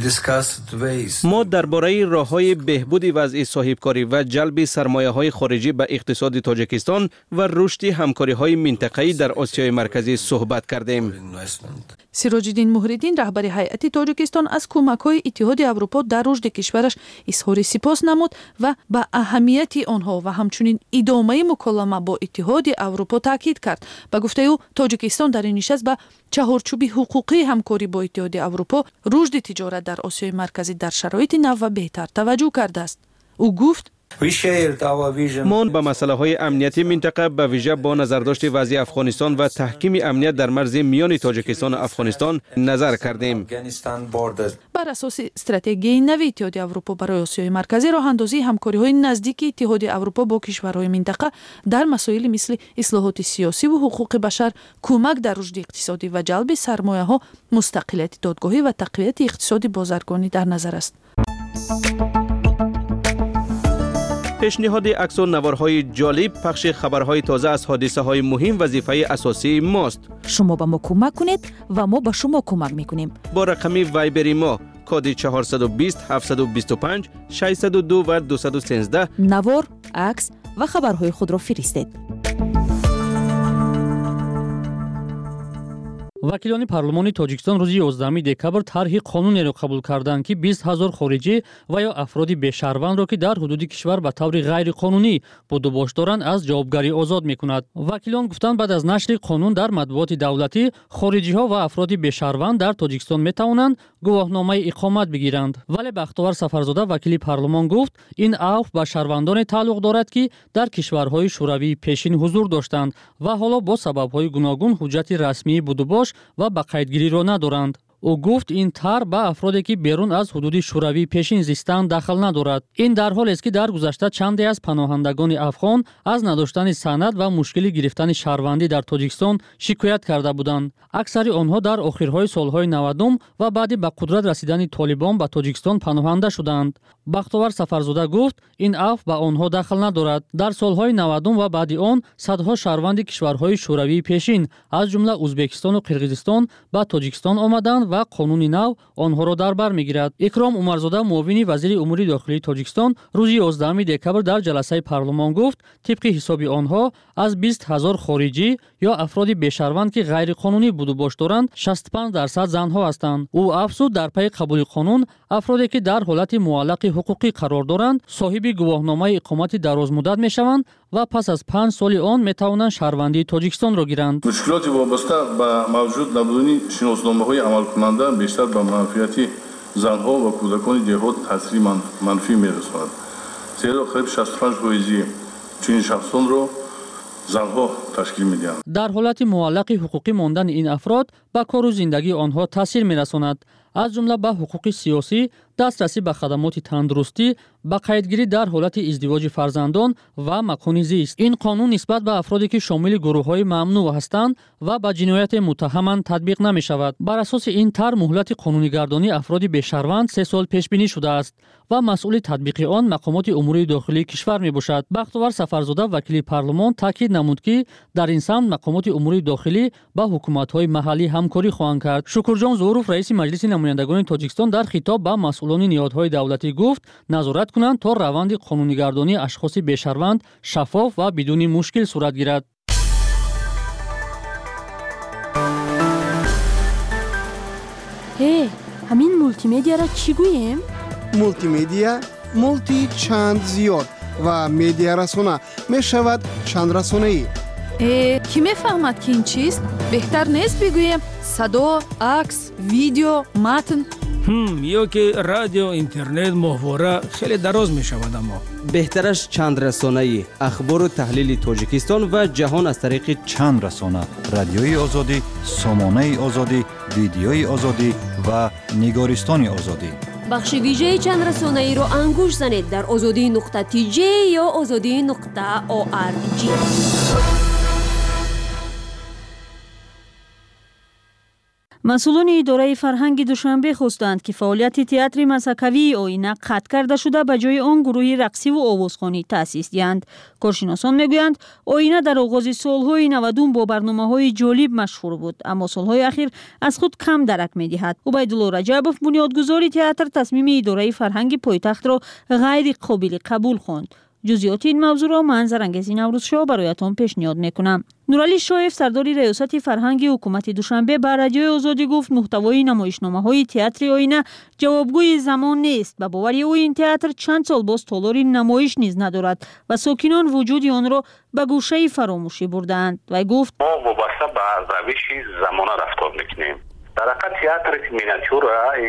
ما درباره راه‌های بهبود وضع صاحبکاری و جلب سرمایه‌های خارجی به اقتصاد تاجیکستان و رشد همکاری‌های منطقه‌ای در آسیای مرکزی صحبت کردیم. سیراج‌الدین موهریدین رهبر هیئت تاجیکستان از کمک‌های اتحاد اروپا در رشد کشورش اظهار سپاس نمود و به اهمیت آنها و همچنین ادامه مکالمه با اتحاد اروپا تاکید کرد. به گفته او تاجیکستان در این نشست به چهارچوب حقوقی همکاری با اتحاد اروپا، رشد تجارت در آسیای مرکزی در شرایط نو و بهتر توجه کرده است. او گفت ما به مسئله های امنیتی منطقه به ویژه با نظرداشت وضع افغانستان و تحکیم امنیت در مرز میان تاجیکستان و افغانستان نظر کردیم. بر اساس استراتژی نوی اتحاد اروپا برای آسیای مرکزی راه اندازی همکاری‌های نزدیک اتحاد اروپا با کشورهای منطقه در مسائل مثل اصلاحات سیاسی و حقوق بشر، کمک در رشد اقتصادی و جلب سرمایه‌ها، مستقلیت دادگاهی و تقویت اقتصاد بازرگانی در نظر است. پیشنهاد عکس و نوارهای جالب، پخش خبرهای تازه از حادثه های مهم وظیفه اساسی ماست. شما به ما کمک کنید و ما به شما کمک میکنیم. با رقم وایبری ما کد چهارصد و بیست هفتصد و بیست و پنج ششصد و دو و دویست و سیزده نوار، عکس و خبرهای خود را فرستید. وکیلان پارلمانی تاجیکستان روز یازدهم دکامبر طرح قانونی را قبول کردند که بیست هزار خارجی و یا افراد بیشهروند را که در حدود کشور به طور غیر قانونی بودوباش دارند از جوابگری آزاد میکند. وکیلان گفتند بعد از نشر قانون در مطبوعات دولتی، خارجی ها و افراد بیشهروند در تاجیکستان می توانند گواهنامه اقامت بگیرند. ولی بختیار سفرزاده وکیل پارلمان گفت این عفو به شهروندان تعلق دارد که در کشورهای شوروی پیشین حضور داشتند و حالا با سبب‌های گوناگون حجت رسمی بودوباش و به قیدگیری را ندارند. او گفت این طرح به افرادی که بیرون از حدود شوروی پیشین زیستند دخل ندارد. این در حالی است که در گذشته چندی از پناهندگان افغان از نداشتن سند و مشکلی گرفتن شهروندی در تاجیکستان شکایت کرده بودند. اکثر آنها در آخرهای سالهای نودم و بعد به قدرت رسیدن طالبان به تاجیکستان پناهنده شدند. بختیار سفرزاده گفت این عفو به آنها دخل ندارد. در سالهای نودم و بعد آن صدها شهروند کشورهای شوروی پیشین از جمله ازبکستان و قرقیزستان به تاجیکستان آمدند و قانون نو آنها را در بر میگیرد. اکرام عمرزاده معاون وزیر امور داخلی تاجیکستان روز یازدهم دکبر در جلسه پارلمان گفت طبق حساب آنها از بیست هزار خارجی یا افراد بیشهروند که غیر قانونی بودوباش دارند شصت و پنج درصد زنها هستند. او افزود در پی قبول قانون افرادی که در حالت معلق حقوقی قرار دارند صاحب گواهنامه اقامت درازمدت میشوند و پس از پنج سال آن میتوانند شهروندی تاجیکستان را گیرند. مشکلات وابسته به موجود نبودن شناسنامه‌های عملکننده بیشتر به منفعت زنها و کودکان دهات تاثیر منفی میرساند. زیرا قریب شصت و پنج فیصد چنین شخصان را زنها تشکیل میدهند. در حالت معلق حقوقی ماندن این افراد به کار و زندگی آنها تاثیر میرساند، از جمله به حقوق سیاسی، دسترسی به خدمات تندرستی، به قیدگیری در حالت ازدواج فرزندان و مکان زیست. این قانون نسبت به افرادی که شامل گروه‌های ممنوع هستند و به جنایت متهمند تطبیق نمی شود. بر اساس این طرح مهلت قانونی‌گردانی افراد بیشهروند سه سال پیش بینی شده است و مسئول تطبیق آن مقامات امور داخلی کشور می باشد. بختیار سفرزاده وکیل پارلمان تاکید نمود که در این سمت مقامات امور داخلی با حکومت‌های محلی همکاری خواهند کرد. شکرجان ظهورов رئیس مجلس نمایندگان تاجیکستان در خطاب به مسئولان نهادهای دولتی گفت نظارت کنند تا روند قانونی‌گردانی اشخاص بیشهروند شفاف و بدون مشکل صورت گیرد. هی همین مولتی مدیا را چی گوییم؟ مولتی مدیا مولتی چند زیاد و مدیا رسانه می شود چند رسانه‌ای. کی میفهمد که این چیست؟ بهتر نیست بگوییم صدا، عکس، ویدیو، متن؟ هم یا که رادیو، اینترنت، ماهواره خیلی دراز می شود. اما بهترش چند رسانه‌ای، اخبار و تحلیل تاجیکستان و جهان از طریق چند رسانه، رادیوی آزادی، سامانه آزادی، ویدیوی آزادی و نگارستان آزادی. بخش ویژه چند رسانه‌ای رو انگوش زنید در آزادی نقطه تی جی یا آزادی نقطه او آر جی. مسئولان اداره فرهنگ دوشنبه خواستند که فعالیت تئاتر مسکوی آینه قطع کرده شده به جای آن گروهی رقصی و آوازخوانی تأسیس دهند. کارشناسان میگویند آینه در آغاز سالهای نودم با برنامه‌های جالب مشهور بود، اما سالهای اخیر از خود کم درک می‌دهد. عبیدالله رجبوف بنیادگذار تئاتر تصمیم اداره فرهنگ پایتخت را غیر قابل قبول خواند. جزئیات این موضوع را منظر انگیز نوروزشاه برایتان پیشنهاد میکنم. نورعلی شایف سردار ریاست فرهنگ حکومت دوشنبه به رادیو آزادی گفت محتوای نمایشنامه‌های تئاتر آینه جوابگوی زمان نیست. به باور او این تئاتر چند سال باز تالار نمایش نیز ندارد و ساکنان وجود آن را به گوشه فراموشی بردند. و گفت ما وابسته به روش زمانه رفتار میکنیم. در حقیقت تئاتر مینیاتور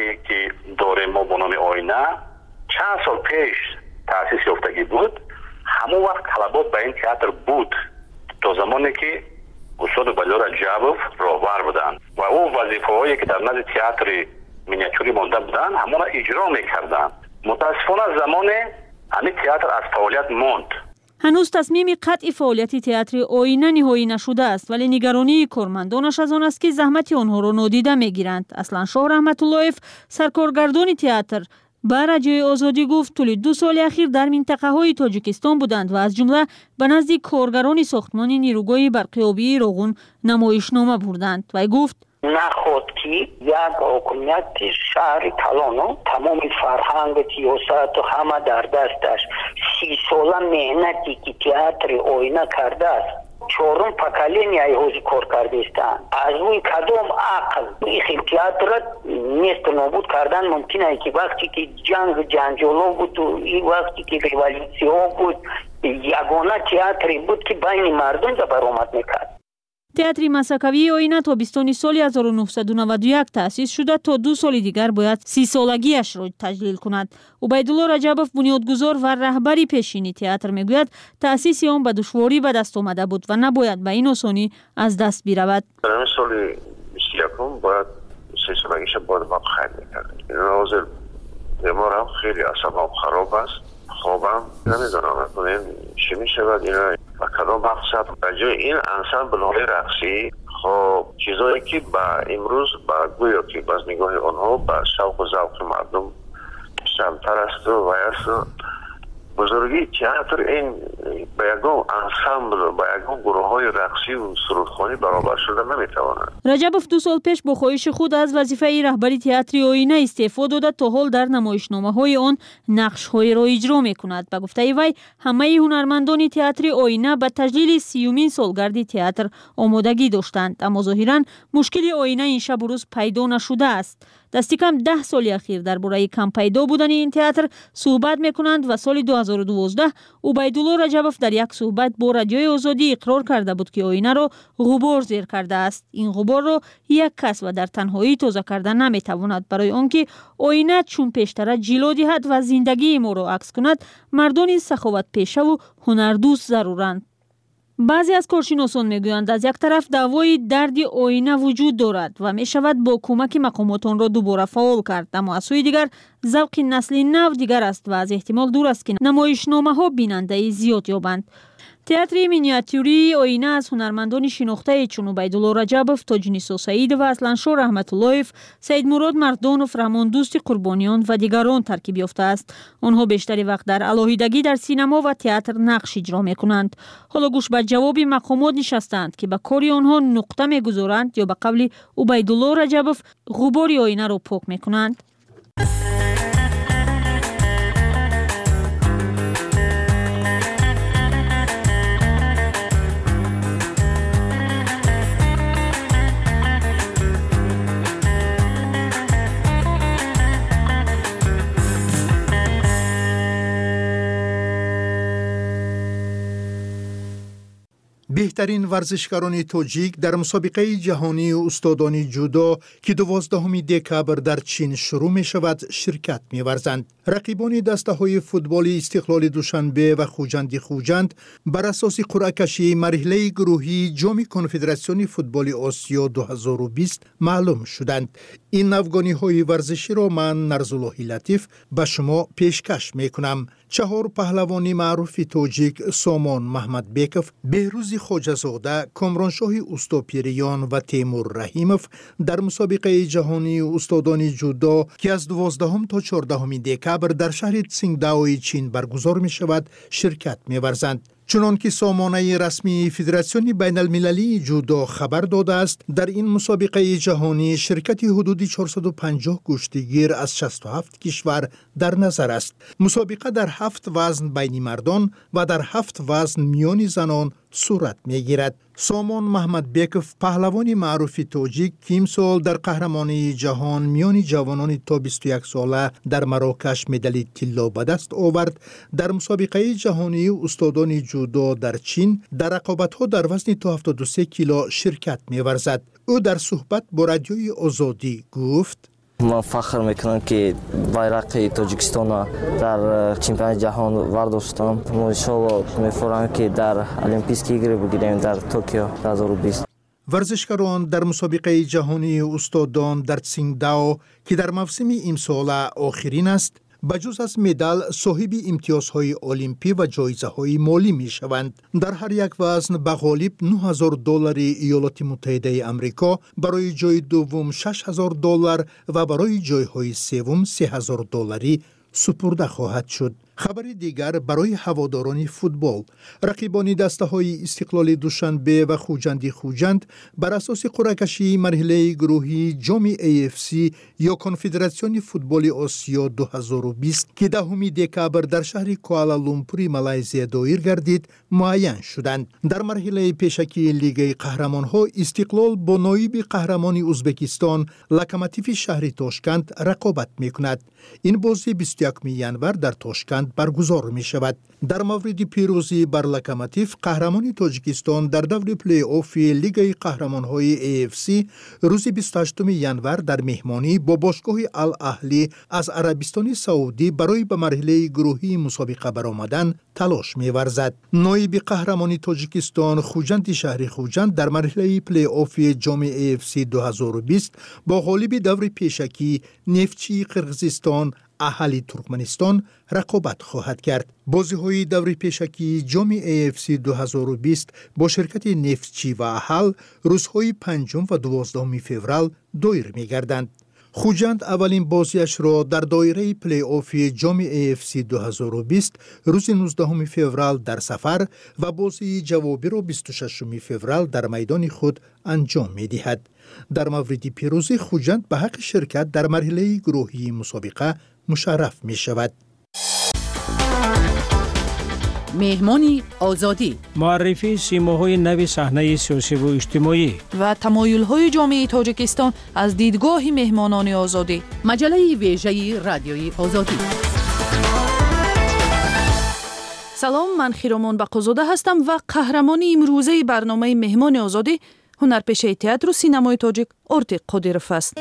که داریم ما به نام آینه چند سال پیش تأسیس یافتگی بود. همون وقت طلبات به این تئاتر بود تا زمانی که استاد بلیار رجبوف راهبر بودن و او وظیفه‌هایی که در نزد تئاتر مینیاتوری مانده بودن همون را اجرا میکردن. متاسفانه زمان همین تئاتر از فعالیت ماند. هنوز تصمیم قطع فعالیت تئاتر آینه نهایی نشده است، ولی نگرانی کارمندانش از آن است که زحمت آنها را نادیده میگیرند. اصلا شاه رحمت اللهیف سرکارگردان تئاتر به رادیوی آزادی گفت طول دو سال اخیر در منطقه های تاجیکستان بودند و از جمله به نزد کارگران ساختمان نیروگاه برقیابی راغون نمایشنامه بردند و گفت نخود که یک حکومت شهر تالانو تمام فرهنگ سیاست و همه در دستش سی ساله مهنتی که تئاتر آینه کرده است چهارم پکالینی ایهوزی کار کرده استند. از روی کدام عقل این خیلی تئاتر نیست نابود کردن ممکنه که وقتی که جنگ جنجالا بود و این وقتی که ریوالیسی ها بود یگانه تئاتری بود که بین مردم را برآمد میکرد. театри масакавии оина тобистони соли ҳазору нуҳсаду наваду як таъсис шуда то ду соли дигар бояд сисолагиашро таҷлил кунад. убайдулло раҷабов бунёдгузор ва раҳбари пешини театр мегӯяд, таъсиси он ба душворӣ ба даст омада буд ва набояд ба ин осонӣ аз даст биравад. дар ҳамин соли бисту якум бояд сисолагиша бояд ма хайр мекардем. ҳозир беморам хеле асабам хароб аст, хобам намедонам акунем чӣ мешавад, ина ба кадом мақсад. ба ҷои ин ансамблҳои рақсӣ хоб чизое ки ба имрӯз ба гӯё ки баз нигоҳи онҳо ба шавқу завқи мардум камтар асту ва асту бузургии театр ин ба ягон ансамбл ба ягон гурӯҳҳои рақсиву сурудхонӣ баробар шуда наметавонад. раҷабов ду сол пеш бо хоҳиши худ аз вазифаи раҳбари театри оина истеъфо дода, то ҳол дар намоишномаҳои он нақшҳоеро иҷро мекунад. ба гуфтаи вай, ҳамаи ҳунармандони театри оина ба таҷлили сиюмин солгарди театр омодагӣ доштанд, аммо зоҳиран мушкили оина ин шабу рӯз пайдо нашудааст. дасти кам даҳ соли ахир дар бораи кампайдо будани ин театр суҳбат мекунанд ва соли ду ҳазору дувоздаҳ убайдулло раҷабов дар як суҳбат бо радиои озодӣ иқрор карда буд ки оинаро ғубор зер кардааст. ин ғуборро як кас ва дар танҳоӣ тоза карда наметавонад. барои он ки оина чун пештара ҷило диҳад ва зиндагии моро акс кунад, мардони саховатпешаву ҳунардӯст заруранд. баъзе аз коршиносон мегӯянд, аз як тараф даъвои дарди оина вуҷуд дорад ва мешавад бо кӯмаки мақомот онро дубора фаъол кард, аммо аз сӯи дигар завқи насли нав дигар аст ва аз эҳтимол дур аст ки намоишномаҳо бинандаи зиёд ёбанд. театри миниатюрии оина аз ҳунармандони шинохтаи чун убайдулло раҷабов, тоҷнисо саидова, асланшор раҳматуллоев, саидмурод мардонов, раҳмондӯсти қурбониён ва дигарон таркиб ёфтааст. онҳо бештари вақт дар алоҳидагӣ дар синамо ва театр нақш иҷро мекунанд. ҳоло гӯш ба ҷавоби мақомот нишастаанд ки ба кори онҳо нуқта мегузоранд ё ба қавли убайдулло раҷабов ғубори оинаро пок мекунанд. беҳтарин варзишгарони тоҷик дар мусобиқаи ҷаҳонии устодони ҷудо ки дувоздаҳуми декабр дар чин шурӯъ мешавад, ширкат меварзанд. рақибони дастаҳои футболи Истиқлоли Душанбе ва Хуҷанди Хуҷанд бар асоси қуръакашии марҳилаи гурӯҳии ҷоми Конфедератсиони футболи Осиё ду ҳазору бист маълум шуданд. ин навгониҳои варзиширо ман Нарзуллоҳи Латиф ба шумо пешкаш мекунам. чаҳор паҳлавони маъруфи тоҷик Сомон Маҳмадбеков, Беҳрӯзи Хоҷазода, Комроншоҳи Устопириён ва Темур Раҳимов дар мусобиқаи ҷаҳонии устодони ҷудо ки аз дувоздаҳум то чордаҳуми декабр дар шаҳри Циндаои Чин баргузор мешавад, ширкат меварзанд. чунон ки сомонаи расмии Федератсиони байналмилалии ҷудо хабар додааст, дар ин мусобиқаи ҷаҳонӣ ширкати ҳудуди чорсаду панҷоҳ куштигир аз шасту ҳафт кишвар дар назар аст. мусобиқа дар ҳафт вазн байни мардон ва дар ҳафт вазн миёни занон сурат мегирад. Сомон Маҳмадбеков, паҳлавони маъруфи тоҷик ки имсол дар қаҳрамонии ҷаҳон миёни ҷавонони то бисту як сола дар Марокаш медали тилло ба даст овард, дар мусобиқаи ҷаҳонии устодони ҷудо дар Чин дар рақобатҳо дар вазни то ҳафтоду се кило ширкат меварзад. ӯ дар суҳбат бо радиои Озодӣ гуфт: ман фахр мекунам ки байрақи Тоҷикистонро дар чемпионати ҷаҳон вардоштам. мо иншоалло мефорам ки дар Олимпийские игры бигирем дар Токио ду ҳазору бист. варзишгарон дар мусобиқаи ҷаҳонии устодон дар Циндао ки дар мавсими имсола охирин аст, ба ҷуз аз медал соҳиби имтиёзҳои олимпӣ ва ҷоизаҳои молӣ мешаванд. дар ҳар як вазн ба ғолиб нӯҳ ҳазор доллари Иёлоти Муттаҳидаи Амрико, барои ҷои дуввум шаш ҳазор доллар ва барои ҷойҳои севум се ҳазор долларӣ супурда хоҳад шуд. хабари дигар барои ҳаводорони футбол. рақибони дастаҳои Истиқлоли Душанбе ва Хуҷанди Хуҷанд бар асоси қуръакашии марҳилаи гурӯҳии ҷоми эй эф си ё Конфедератсиони футболи Осиё ду ҳазору бист ки даҳуми декабр дар шаҳри Куала-Лумпури Малайзия доир гардид, муайян шуданд. дар марҳилаи пешакии Лигаи Қаҳрамонҳо Истиқлол бо ноиби қаҳрамони Узбекистон Локомотиви шаҳри Тошканд рақобат мекунад. ин бозӣ бисту якуми январ дар Тошканд خوجند برگزار می شود. در مورد پیروزی بر لوکوموتیو قهرمان تاجیکستان در دور پلی آف لیگ قهرمان‌های ای اف سی روز بیست و هشتم ژانویه در مهمانی با باشگاه الاهلی از عربستان سعودی برای به مرحله گروهی مسابقه برآمدن تلاش می‌ورزد. نایب قهرمان تاجیکستان خوجند شهری خوجند در مرحله پلی آف جام ای اف سی دو هزار و بیست با غالب دور پیشکی نفتچی قرقیزستان اهلی ترکمنستان رقابت خواهد کرد. بازی‌های دور پیشکی جام ای اف سی دو هزار و بیست با شرکت نفتچی و اهل روزهای پنجم و دوازدهم فوریه دایر می‌گردند. خوجند اولین بازیش را در دایره پلی آف جام ای اف سی دو هزار و بیست روز نوزدهم فوریه در سفر و بازی جوابی را بیست و ششم فوریه در میدان خود انجام می‌دهد. در مورد پیروزی خوجند به حق شرکت در مرحله گروهی مسابقه مشرف می شود. مهمانی آزادی، معرفی سیماهای نو صحنه سیاسی و اجتماعی و تمایل‌های جامعه تاجیکستان از دیدگاه مهمانان آزادی. مجله ویژه رادیوی آزادی. سلام، من خیرامان بقازاده هستم و قهرمان امروزه برنامه مهمان آزادی هنرپیشه تئاتر و سینمای تاجیک ارتیق قادیروف است.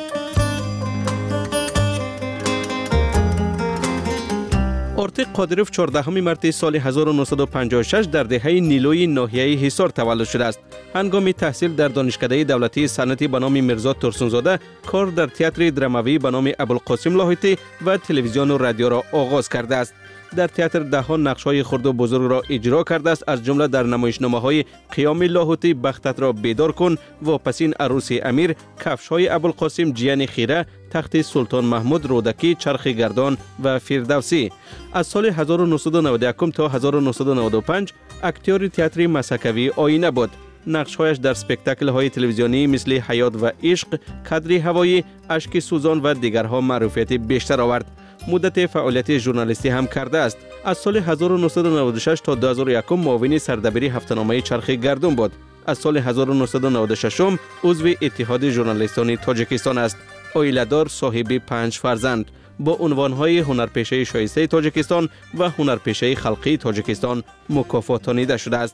ارتیق قادیروف چهاردهم مارس سال هزار و نهصد و پنجاه و شش در دهه نیلوی ناحیه حصار تولد شده است. هنگام تحصیل در دانشکده دولتی صنعتی به نام میرزا ترسونزاده کار در تئاتر دراموی به نام ابوالقاسم لاهوتی و تلویزیون و رادیو را آغاز کرده است. در تئاتر ده‌ها نقش‌های خرد و بزرگ را اجرا کرده است، از جمله در نمایشنامه‌های قیام لاهوتی، بختت را بیدار کن، واپسین عروس امیر، کفش‌های ابوالقاسم، جیان خیره، تخت سلطان محمود، رودکی، چرخ گردان و فردوسی. از سال هزار و نهصد و نود و یک تا هزار و نهصد و نود و پنج اکتور تئاتر مسکوی آینه بود. نقش‌هایش در اسپکتاکل‌های تلویزیونی مثل حیات و عشق، کادر هوایی، اشک سوزان و دیگرها معروفیت بیشتر آورد. مدت فعالیت ژورنالیستی هم کرده است. از سال هزار و نهصد و نود و شش تا دو هزار و یک معاون سردبیری هفته‌نامه چرخ گردون بود. از سال هزار و نهصد و نود و شش عضو اتحاد ژورنالیستان تاجیکستان است. عائله‌دار، صاحب پنج فرزند، با عنوان‌های هنرپیشه شایسته تاجیکستان و هنرپیشه خلقی تاجیکستان مکافاتانیده شده است.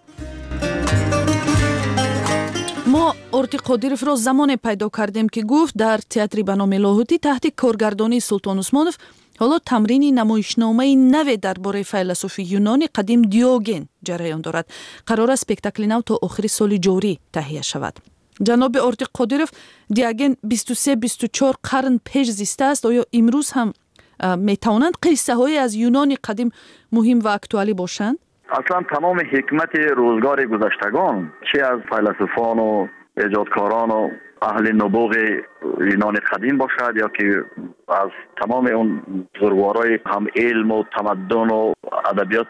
ما ارتیق قادیروف را زمان پیدا کردیم که گفت در تئاتر به نام لاهوتی تحت کارگردانی سلطان عثمانوف حالا تمرین نمایشنامه نو درباره فیلسوف یونانی قدیم دیوگن جریان دارد. قرار است اسپکتاکل نو تا آخر سال جاری تهیه شود. جناب ارتیق قادیروف، دیوگن بیست و سه بیست و چهار قرن پیش زیسته است. آیا امروز هم میتوانند قصه های از یونان قدیم مهم و اکتوالی باشند؟ اصلا تمام حکمت روزگار گذشتگان، چه از فیلسوفان و ایجادکاران و اهل نبوغ یونان قدیم باشد یا که از تمام اون بزرگوارای هم علم و تمدن و ادبیات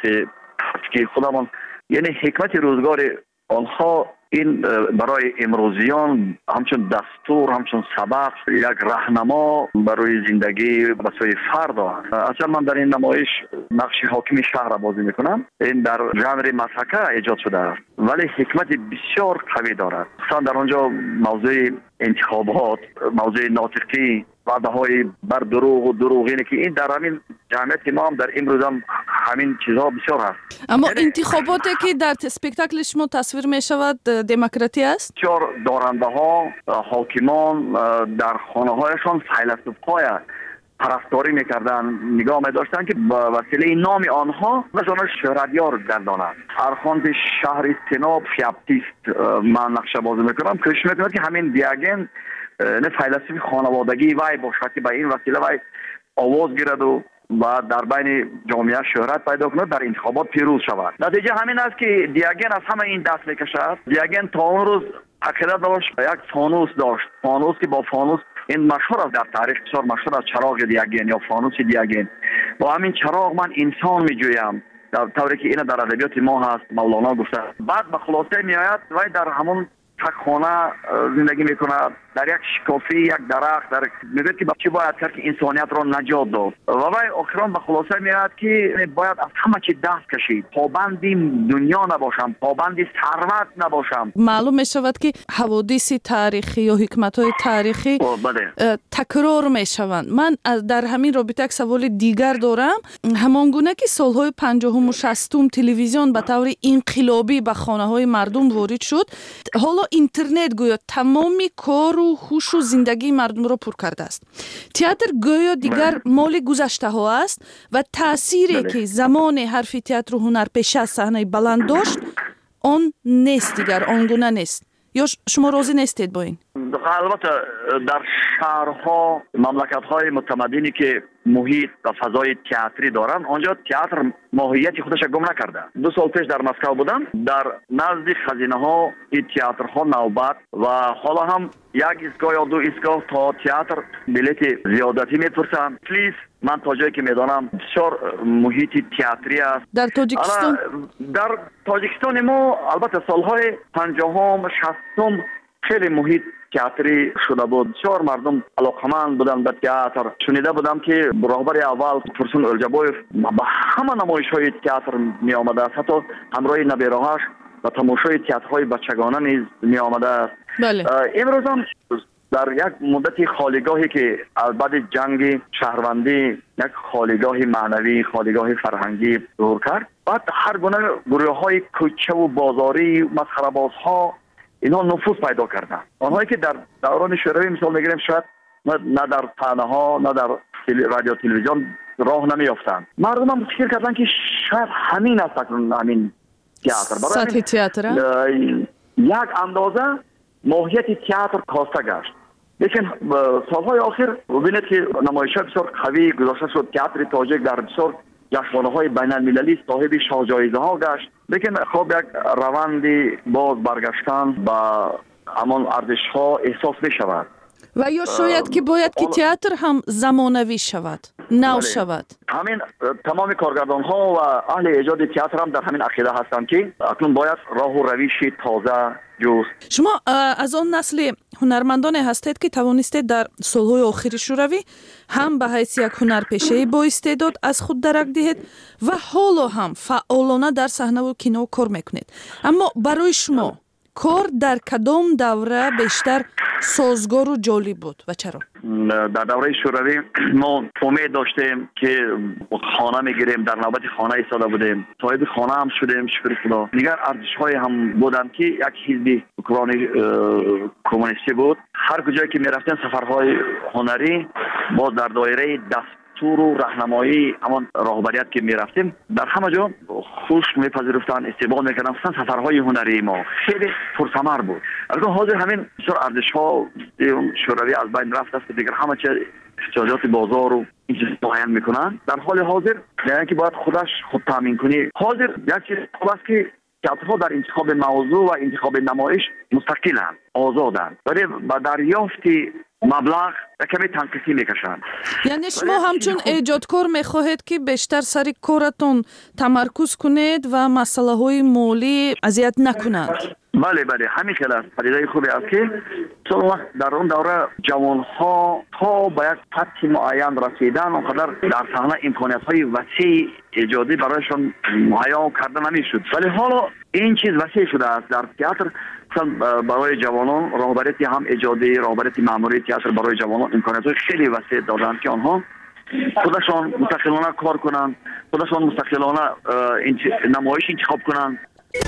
که خودمان، یعنی حکمت روزگار آنها این برای امروزیان همچون دستور، همچون سبق، یک راهنما برای زندگی برای فرد است. اصلا من در این نمایش نقش حاکم شهر را بازی میکنم. این در ژانر مسحکه ایجاد شده است ولی حکمت بسیار قوی دارد. مثلا در آنجا موضوع انتخابات، موضوع ناطقی، وعده های بر دروغ و دروغینه که این در همین جمعیت ما هم در امروز هم همین چیزها بسیار هست. اما انتخاباتی که در اسپکتاکل شما تصویر می شود دموکراتی است؟ بسیار دارنده ها، حاکمان در خانه هایشان فیلسوف های پرستاری میکردن، نگاه می‌داشتن که با وسیله نام آنها مثلا شهریار گردانند. ارخاند شهر استناب فیاپتیست من نقشه بازی میکنم که کش میکنم که همین دیوگن نه فیلسوف خانوادگی وای باشد که با این وسیله وای آواز گیرد و و در بین جامعه شهرت پیدا کند، در انتخابات پیروز شود. نتیجه همین است که دیوگن از همه این دست میکشد. دیوگن تا اون روز عقیده داشت یک فانوس داشت، فانوس که با فانوس این مشهور است، در تاریخ بسیار مشهور است چراغ دیوگن یا فانوس دیوگن. با همین چراغ من انسان میجویم، در طوری که این در ادبیات ما هست مولانا گفته. بعد به خلاصه میآید و در همون تک خانه زندگی میکند، در یک شکافی یک درخت در میگه که چی باید کرد که انسانیت را نجات داد و وای آخران به خلاصه میاد که باید از همه چی دست کشید، پابندی دنیا نباشم، پابندی ثروت نباشم. معلوم می شود که حوادث تاریخی یا حکمت های تاریخی تکرار می شوند. من در همین رابطه یک سوال دیگر دارم. همان گونه که سالهای پنجاهم و شصتم تلویزیون به طور انقلابی به خانه های مردم وارد شد، حالا اینترنت گویا تمامی کار و هوش و زندگی مردم را پر کرده است. تئاتر گویا دیگر مال گذشته ها است و تأثیری که زمان حرف تئاتر و هنرپیشه از صحنه بلند داشت آن نیست، دیگر آنگونه نیست. یا شما راضی نیستید با این؟ البته در شهرها مملکت‌های متمدنی که محیط و فضای تئاتری دارن آنجا تئاتر ماهیت خودش گم نکرده. دو سال پیش در مسکو بودم، در نزد خزینه ها این تئاترها نوبت و حالا هم یک ایستگاه یا دو ایستگاه تا تئاتر بلیت زیادتی میپرسن. پلیز من تا جایی که میدانم بسیار محیط تئاتری است. در تاجیکستان در تاجیکستان ما البته سالهای پنجاهم شصتم خیلی محیط تئاتری شده بود. بسیار مردم علاقمند بودن به تئاتر. شنیده بودم که راهبر اول فرسون الجبایف به همه نمایش‌های تئاتر می آمده است، حتی همراه نبیره‌هاش و تماشای تئاترهای بچگانه نیز می آمده است. بله. امروز هم در یک مدت خالیگاهی که بعد جنگ شهروندی یک خالیگاه معنوی، خالیگاه فرهنگی ظهور کرد، بعد هر گونه گروه‌های کوچه و بازاری مسخره‌بازها اینها نفوذ پیدا کردن. آنهایی که در دوران شوروی مثال میگیریم شاید نه در صحنه ها نه در رادیو تلویزیون راه نمیافتند. مردم هم فکر کردن که شاید همین است اکنون همین تئاتر. سطح تئاتر یک اندازه ماهیت تئاتر کاسته گشت. لیکن سالهای آخر ببینید که نمایش‌ها بسیار قوی گذاشته شد. تئاتر تاجیک در بسیار جشنواره‌های بین‌المللی صاحب شاه جایزه‌ها گشت. لیکن خب یک روندی باز برگشتن با همان ارزش‌ها احساس می‌شود. و یا شاید که باید که تئاتر هم زمانوی شود، نو شود. همین تمام کارگردان‌ها و اهل ایجاد تئاتر هم در همین عقیده هستند که اکنون باید راه و روش تازه جست. شما از آن نسل هنرمندان هستید که توانستید در سالهای آخر شوروی هم به حیث یک هنرپیشه با استعداد از خود درک دهید و حالا هم فعالانه در صحنه و کینو کار میکنید. اما برای شما کار در کدام دوره بیشتر سازگار و جالب بود و چرا؟ در دوره شوروی ما امید داشتیم که خانه میگیریم، در نوبت خانه ایستاده بودیم، صاحب خانه هم شدیم شکر خدا. دیگر ارزش‌های هم بودن که یک حزب اوکراینی کمونیستی بود. هر کجایی که میرفتیم سفرهای هنری با در دایره دست تور و راهنمایی همان راهبریت که میرفتیم در همه جا خوش میپذیرفتن، استقبال میکردن. خصوصا سفرهای هنری ما خیلی پرثمر بود. الان حاضر همین بسیار ارزش‌ها شوروی از بین رفت است، دیگر همه چیز احتیاجات بازار و این چیز تعیین میکنن. در حال حاضر یعنی که باید خودش خود تامین کنی. حاضر یک چیز خوب است که تئاترها در انتخاب موضوع و انتخاب نمایش مستقلند، آزادند، ولی با دریافت مبلغ کمی تنقیصی میکشند. یعنی شما همچون ایجادکار میخواهید که بیشتر سر کارتون تمرکز کنید و مسئله های مالی اذیت نکنند. بله بله همین خیلی است. پدیده خوبی است که در اون دوره جوانها تا با یک سطح معین رسیدن اونقدر در صحنه امکانیت های وسیع ایجادی برایشان مهیا کرده نمیشد، ولی حالا این چیز وسیع شده است. در تئاتر برای جوانان راهبریتی هم ایجادی، راهبریتی مأموری تئاتر برای جوانان امکانیت خیلی وسیع دادند که آنها خودشان مستقلانه کار کنند، خودشان مستقلانه نمایش انتخاب کنند.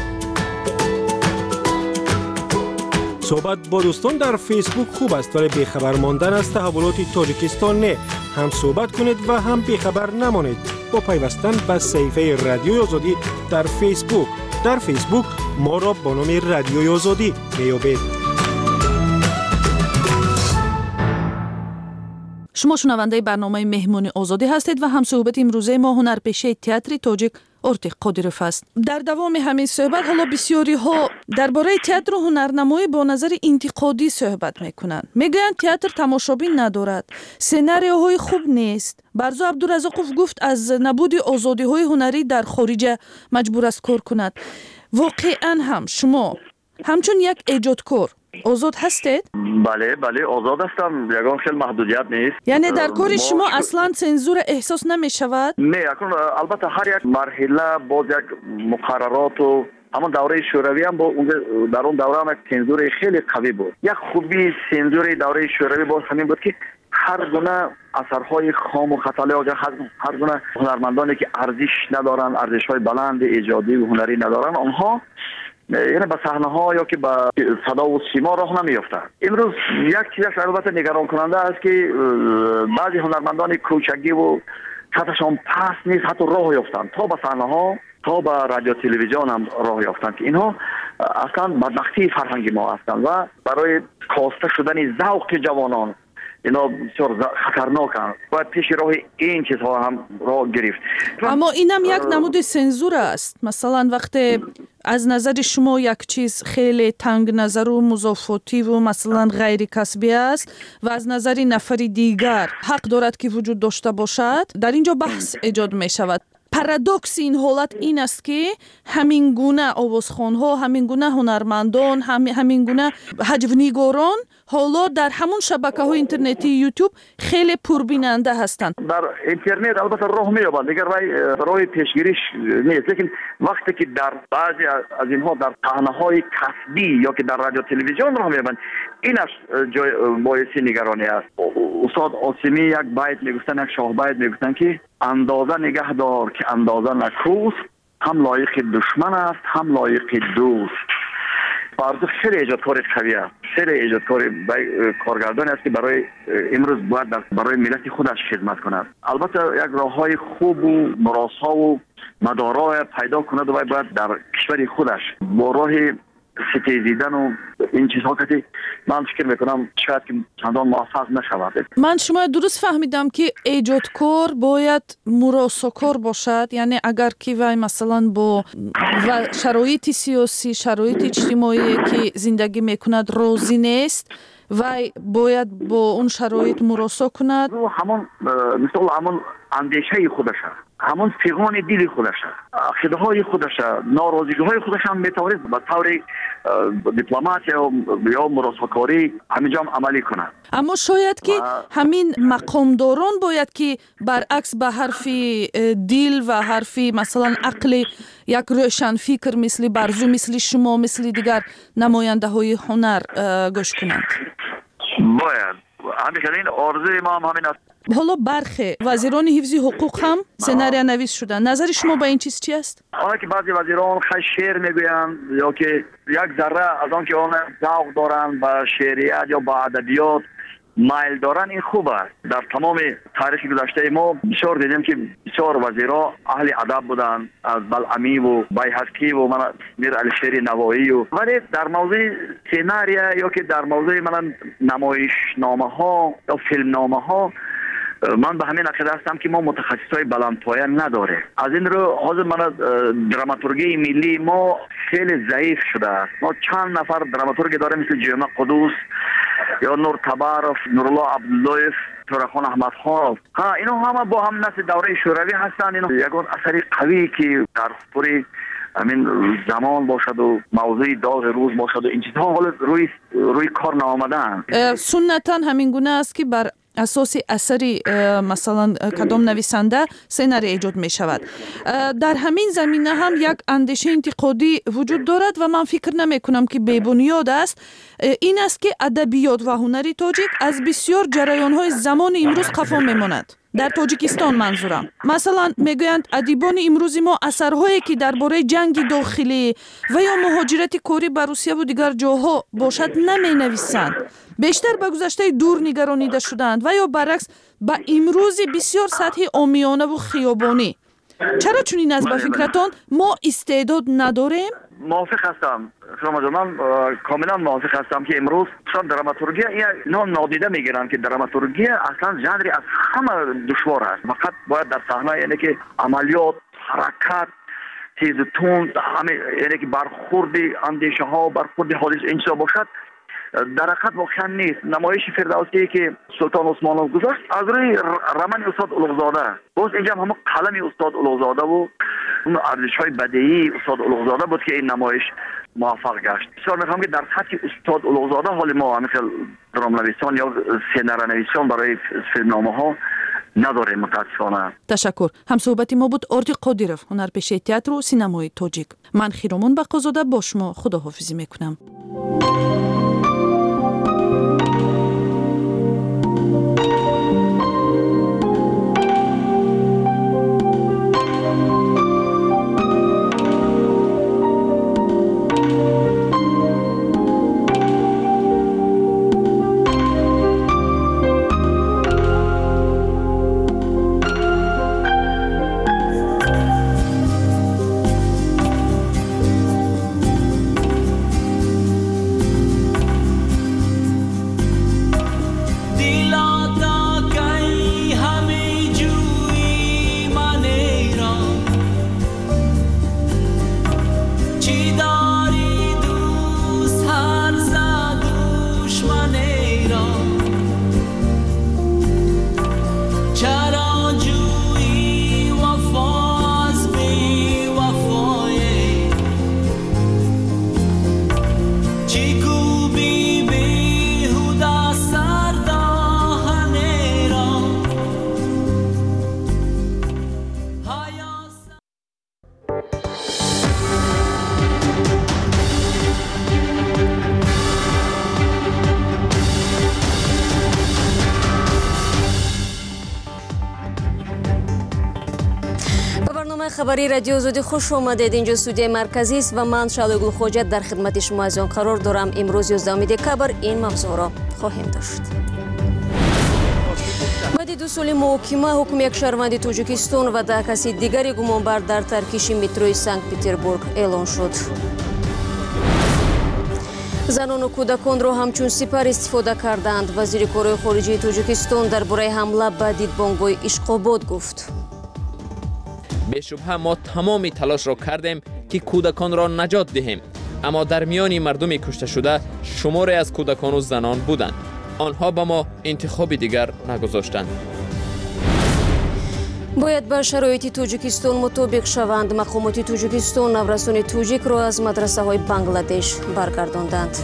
صحبت با دوستان در فیسبوک خوب است، ولی بیخبر ماندن از تحولات تاجیکستان نه. هم صحبت کنید و هم بیخبر نمانید با پیوستن به صفحه رادیوی آزادی در فیسبوک. در فیسبوک ما را با نام رادیوی آزادی میابید. شما شنونده برنامه مهمون آزادی هستید و هم صحبت امروزه ما هنرپیشه تئاتر تاجیک ارتق قادیروف است. در دوام همین صحبت حالا بسیاری ها درباره تئاتر و هنرنمایی با نظر انتقادی صحبت میکنند. میگویند تئاتر تماشابین ندارد، سناریوهای خوب نیست. برزو عبدالرزاقوف گفت از نبود آزادی های هنری در خارج مجبور است کار کند. واقعا هم شما همچون یک ایجادکار آزاد هستید؟ بله بله آزاد هستم، یگان خیلی محدودیت نیست. یعنی در کار شما اصلا سنزور احساس نمی شود؟ نه اکنون البته هر یک مرحله باز یک مقررات و همون دوره شوروی هم با در اون دوره هم سنزور خیلی قوی بود. یک خوبی سنزور دوره شوروی باز همین بود که هر گونه اثرهای خام و خطاله و هر گونه هنرمندانی که ارزش ندارن، ارزش‌های بلند ایجادی و هنری ندارن، آنها یعنی به صحنه ها یا که به صدا و سیما راه نمیافتند. امروز یک چیزش البته نگران کننده است که بعضی هنرمندان کوچگی و سطحشان پست نیست حتی راه یافتند تا به صحنه ها تا به رادیو تلویزیون هم راه یافتند که اینها اصلا بدبختی فرهنگ ما هستند و برای کاسته شدن ذوق جوانان اینا بسیار خطرناکند. باید پیش راه این چیزها هم راه گرفت. اما اینم یک نمود سنزور است. مثلا وقتی از نظر شما یک چیز خیلی تنگ نظر و مضافاتی و مثلا غیر کسبی است و از نظر نفر دیگر حق دارد که وجود داشته باشد، در اینجا بحث ایجاد می شود. پارادوکس این حالت این است که همین گونه آوازخوان‌ها، همین گونه هنرمندان، همین گونه هجونیگاران حالا در همون شبکه‌های اینترنتی یوتیوب خیلی پربیننده هستند. در اینترنت البته راه می‌یابند، دیگر راه پیشگیریش نیست، لیکن وقتی که در بعضی از اینها در صحنه‌های کسبی یا که در رادیو تلویزیون راه می‌یابند، اینش جای باعث نگرانی است. استاد آسیمی یک بیت میگفتن، یک شاه بیت میگفتن که اندازه نگه دار که اندازه نکوست، هم لایق دشمن است هم لایق دوست. بارزو خیلی ایجادکار قوی است، خیلی ایجادکار کارگردانی است که برای امروز باید برای ملت خودش خدمت کند. البته یک راههای خوب و مراسا و مدارا پیدا کند و باید در کشور خودش با راه ستیزیدن و این چیزها که من فکر میکنم شاید که چندان موفق نشود. من شما درست فهمیدم که ایجادکار باید مراساکار باشد، یعنی اگر که وای مثلا با شرایط سیاسی، شرایط اجتماعی که زندگی میکند راضی نیست، وای باید با اون شرایط مراسا کند. همون مثل همون اندیشه خودش، همون پیغام دل خودش، خداهای خودش، ناراضگی های خودش هم میتواند به طور دیپلماسی یا مراساکاری همینجا هم عملی کنند. اما شاید که همین مقامداران باید که برعکس به حرف دل و حرف مثلا عقل یک روشن فکر مثل برزو، مثل شما، مثل دیگر نماینده های هنر گوش کنند. باید همیشه این آرزوی ما هم همین است. حالا برخی وزیران حفظ حقوق هم سناریو نویس شدن. نظر شما با این چیز چی است؟ آنها که بعضی وزیران خیلی شعر میگویند یا که یک ذره از آن که آن ذوق دارند به شعریت یا به ادبیات مایل دارن، این خوب است. در تمام تاریخ گذشته ما بسیار دیدیم که بسیار وزیرا اهل ادب بودند، از بلعمی و بیهقی و من میر علیشیر نوایی و ولی در موضوع سیناریو یا که در موضوع من نمایش نامه ها یا فیلم نامه ها من به همین عقیده هستم که ما متخصصای بلندپایه نداره. از این رو حاضر من دراماتورگی ملی ما خیلی ضعیف شده است. ما چند نفر دراماتورگ داره مثل جیمه قدوس یا نور تبارف، نورالله عبداللهیف، تورخان احمد خان. ها اینا همه با هم نسل دوره شوروی هستند. اینا یگان اثری قوی که در پوری همین زمان باشد و موضوع داغ روز باشد و این چیزها حالا روی روی کار نآمدن. سنتا همین گونه است که بر اساس اثری مثلا کدام نویسنده سناریو ایجاد می شود. در همین زمینه هم یک اندیشه انتقادی وجود دارد و من فکر نمی کنم که بی بنیاد است. این است که ادبیات و هنر تاجیک از بسیار جریان های زمان امروز قفا می ماند. در تاجیکستان منظورم. مثلا میگویند ادیبان امروز ما اثرهایی که درباره جنگ داخلی و یا مهاجرت کاری به روسیه و دیگر جاها باشد نمی نویسند. بیشتر به گذشته دور نگرانیده شدند و یا برعکس به امروز بسیار سطح عامیانه و خیابانی. چرا چنین است به فکرتان ما استعداد نداریم؟ موافق هستم. شما من کاملا موافق هستم که امروز شان دراماتورگی اینا نادیده میگیرن که دراماتورگی اصلا ژانری از همه دشوار است. فقط باید در صحنه یعنی که عملیات، حرکت، تیز و تند، همه یعنی که برخورد اندیشه ها، برخورد حادث این چیزا باشد. در حقیقت واقعا نیست. نمایش فردوسی که سلطان عثمانov گذاشت از روی رمن استاد اولوغزاده، باز اینجا هم قلم استاد اولوغزاده و اون ارزش‌های بدیهی استاد اولوغزاده بود که این نمایش موفق گشت. بسیار می‌خوام که در سطح استاد اولوغزاده حال ما مثل درام‌نویسان یا سیناره‌نویسان برای فیلمنامه‌ها نداریم متاسفانه. تشکر. همصحبت ما بود ارتی قادیرов، هنرپیشه تئاتر و سینمای تاجیک. من خیرامون بقازاده با شما خداحافظی میکنم. خبری رادیو آزادی خوش آمدید. اینجا استودیوی مرکزی است و من شعله گل خوجت در خدمت شما از آن قرار دارم. امروز یازدهم دکبر این موضوع را خواهیم داشت. بعد دو سال محاکمه حکم یک شهروند تاجیکستان و ده کسی دیگری گمانبر در ترکیش متروی سنت پتربورگ اعلان شد. زنان و کودکان را همچون سپر استفاده کردند. وزیر کارهای خارجه تاجیکستان درباره حمله به دیدبانگاه اشقاباد گفت. بی‌شبهه ما تمامی تلاش را کردیم که کودکان را نجات دهیم، اما در میان مردم کشته شده شماری از کودکان و زنان بودند. آنها به ما انتخاب دیگر نگذاشتند. باید به شرایط تاجیکستان مطابق شوند. مقامات تاجیکستان نورسان تاجیک را از مدرسه های بنگلادش برگرداندند.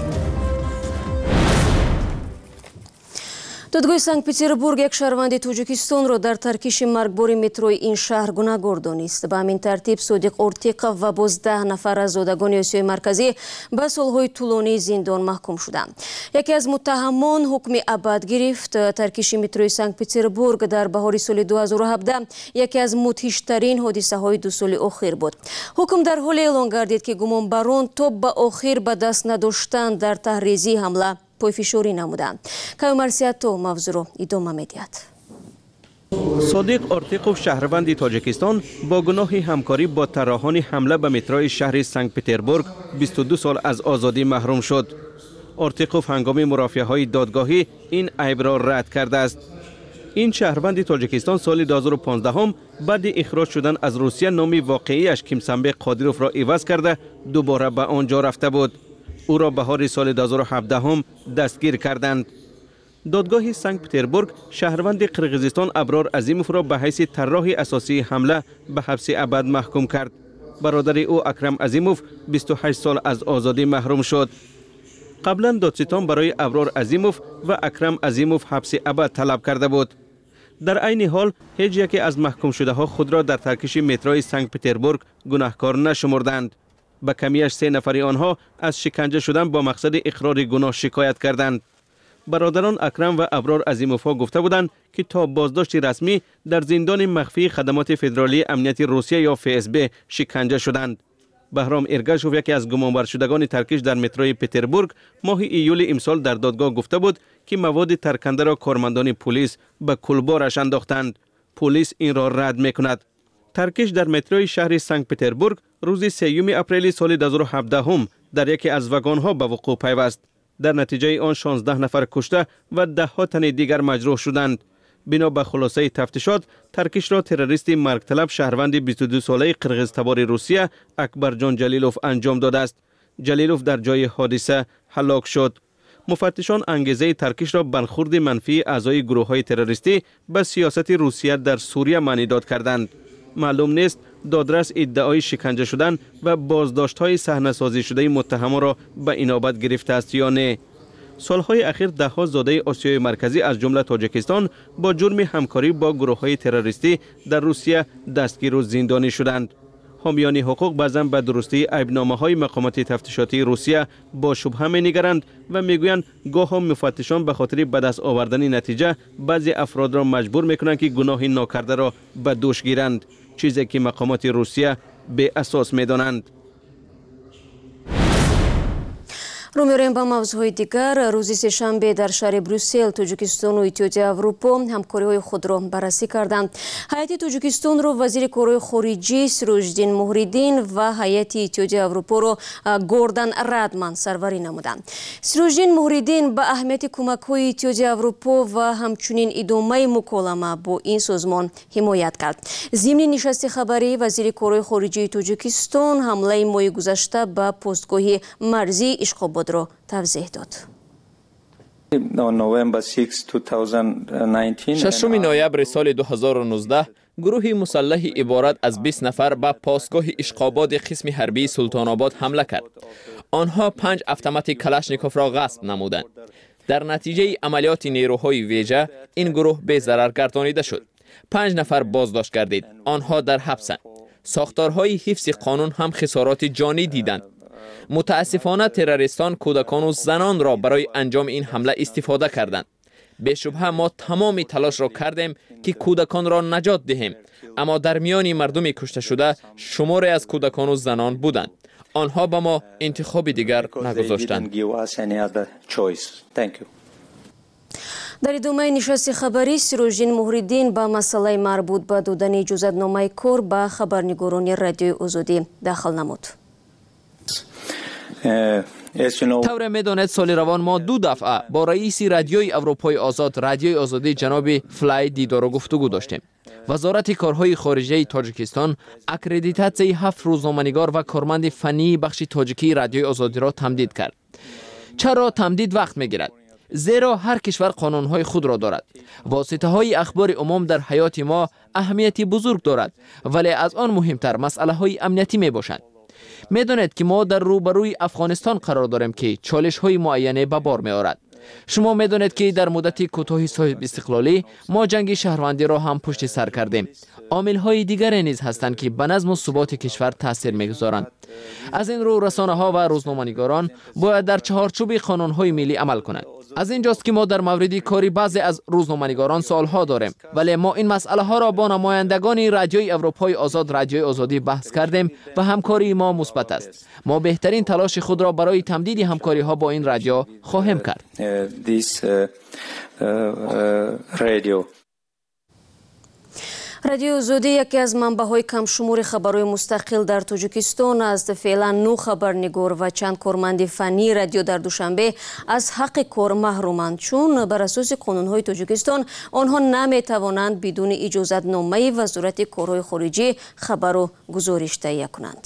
دادگاه سنت پتربورگ یک شهروند تاجیکستان را در ترکیش مرگبار متروی این شهر گناهکار دانست. به همین ترتیب صادق اورتیقov و بازده نفر از زادگان آسیای مرکزی به سالهای طولانی زندان محکوم شدند. یکی از متهمان حکم ابد گرفت. ترکیش متروی سنت پتربورگ در بهار سال دو هزار و هفده یکی از مدهشترین حادثه های دو سال اخیر بود. حکم در حال اعلان گردید که گمانبران تا به آخر به دست نداشتند در تحریزی حمله پایفشاری نمودند. کایومرسیاتو موضوع را ادامه می‌دهد. صادق اورتیقov شهروند تاجیکستان با گناه همکاری با طراحان حمله به متروی شهر سنت پتربورگ بیست و دو سال از آزادی محروم شد. اورتیقov هنگام مرافعه‌های دادگاهی این عیب را رد کرده است. این شهروند تاجیکستان سال دو هزار و پانزده هم بعد اخراج شدن از روسیه نام واقعیش کیمسنبه قادیروف را عوض کرده دوباره به آنجا رفته بود. او را بهار سال دو هزار و هفده هم دستگیر کردند. دادگاه سنت پتربورگ شهروند قرقیزستان ابرار عظیموف را به حیث طراح اساسی حمله به حبس ابد محکوم کرد. برادر او اکرم عظیموف بیست و هشت سال از آزادی محروم شد. قبلا دادستان برای ابرار عظیموف و اکرم عظیموف حبس ابد طلب کرده بود. در عین حال هیچ یکی از محکوم شده ها خود را در ترکیش متروی سنت پتربورگ گناهکار نشمردند. به کمیش سه نفری آنها از شکنجه شدن با مقصد اقرار گناه شکایت کردند. برادران اکرم و ابرار عظیموف گفته بودند که تا بازداشت رسمی در زندان مخفی خدمات فدرالی امنیت روسیه یا اف اس بی شکنجه شدند. بهرام ارگاشوف یکی از گمانبر شدگان ترکیش در متروی پتربورگ ماه ایول امسال در دادگاه گفته بود که مواد ترکنده را کارمندان پلیس به کلبارش انداختند. پلیس این را رد میکند. ترکیش در متروی شهر سنت پتربورگ روز سوم اپریل سال دو هزار و هفده هم در یکی از واگن‌ها به وقوع پیوست. در نتیجه آن شانزده نفر کشته و ده ها تن دیگر مجروح شدند. بنا به خلاصه تفتیشات ترکیش را تروریست مرگ طلب شهروند بیست و دو ساله قرغیزتبار روسیه اکبرجان جلیلوف انجام داده است. جلیلوف در جای حادثه هلاک شد. مفتشان انگیزه ترکیش را برخورد منفی اعضای گروه های تروریستی به سیاست روسیه در سوریه معنی داد کردند. معلوم نیست دادرس ادعای شکنجه شدن و بازداشت‌های صحنه‌سازی شده متهمان را به اینابت گرفته است یا نه. سالهای اخیر ده‌ها زاده آسیای مرکزی از جمله تاجیکستان با جرم همکاری با گروه‌های تروریستی در روسیه دستگیر و زندانی شدند. حامیان حقوق بعضا به درستی عیبنامه‌های مقامات تفتیشاتی روسیه با شبهه می‌نگرند و میگویند گاه هم مفتشان به خاطر به دست آوردن نتیجه بعضی افراد را مجبور میکنند که گناه ناکرده را به دوش گیرند، چیزی که مقامات روسیه به اساس می‌دانند. رو می‌رویم به موضوعهای دیگر. روز سه‌شنبه در شهر بروکسل تاجیکستان و اتحادیه اروپا همکاری‌های خود را بررسی کردند. هیئت تاجیکستان را وزیر کارهای خارجی سروژدین موهریدین و هیئت اتحادیه اروپا را گوردن ردمن سروری نمودند. سروژدین موهریدین به اهمیت کمک‌های اتحادیه اروپا و همچنین ادامه مکالمه با این سازمان حمایت کرد. ضمن نشست خبری وزیر کارهای خارجی تاجیکستان حمله ماه گذشته به پستگاه مرزی اشخاباد را توضیح داد. ششم نوامبر سال دو هزار و نوزده گروه مسلح عبارت از بیست نفر به پاسگاه اشخاباد قسم حربی سلطان آباد حمله کرد. آنها پنج اتومات کلاشنیکوف را غصب نمودند. در نتیجه عملیات نیروهای ویژه این گروه به ضرر گردانیده شد. پنج نفر بازداشت گردید. آنها در حبسند. ساختارهای حفظ قانون هم خسارات جانی دیدند. متاسفانه تروریستان کودکان و زنان را برای انجام این حمله استفاده کردند. به شبهه ما تمام تلاش را کردیم که کودکان را نجات دهیم، اما در میان مردم کشته شده شماری از کودکان و زنان بودند. آنها به ما انتخاب دیگر نگذاشتند. در ادامه نشست خبری سروژدین موهریدین به مسئله مربوط به دادن اجازتنامه کار به خبرنگاران رادیوی آزادی داخل نمود. طور میداند سال روان ما دو دفعه با رئیس رادیوی اروپای آزاد رادیوی آزادی جناب فلای دیدار و گفتگو داشتیم. وزارت کارهای خارجه تاجیکستان اکریدیتاسیای هفت روزنامه‌نگار و کارمند فنی بخش تاجیکی رادیوی آزادی را تمدید کرد. چرا تمدید وقت میگیرد؟ زیرا هر کشور قانونهای خود را دارد. واسطه های اخبار عموم در حیات ما اهمیتی بزرگ دارد، ولی از آن مهمتر مسئله های امنیتی می باشند. میدانید که ما در روبروی افغانستان قرار داریم که چالش های معینه به بار می آورد. شما میدانید که در مدت کوتاه صاحب استقلالی ما جنگ شهروندی را هم پشت سر کردیم. عامل های دیگری نیز هستند که به نظم و ثبات کشور تاثیر میگذارند. از این رو رسانه ها و روزنامه‌نگاران باید در چهارچوب قانون های ملی عمل کنند. از اینجاست که ما در مورد کاری بعضی از روزنامه‌نگاران سوال ها داریم، ولی ما این مسئله ها را با نمایندگان رادیوی اروپای آزاد رادیوی آزادی بحث کردیم و همکاری ما مثبت است. ما بهترین تلاش خود را برای تمدید همکاری ها با این رادیو خواهیم کرد. رادیو آزادی یکی از منبع‌های کمشمور خبرهای مستقل در تاجیکستان است. فعلا نه خبرنگار و چند کارمند فنی رادیو در دوشنبه از حق کار محرومند، چون بر اساس قانون‌های تاجیکستان آنها نمی‌توانند بدون اجازتنامه وزارت کارهای خارجی خبر و گزارش تهیه کنند.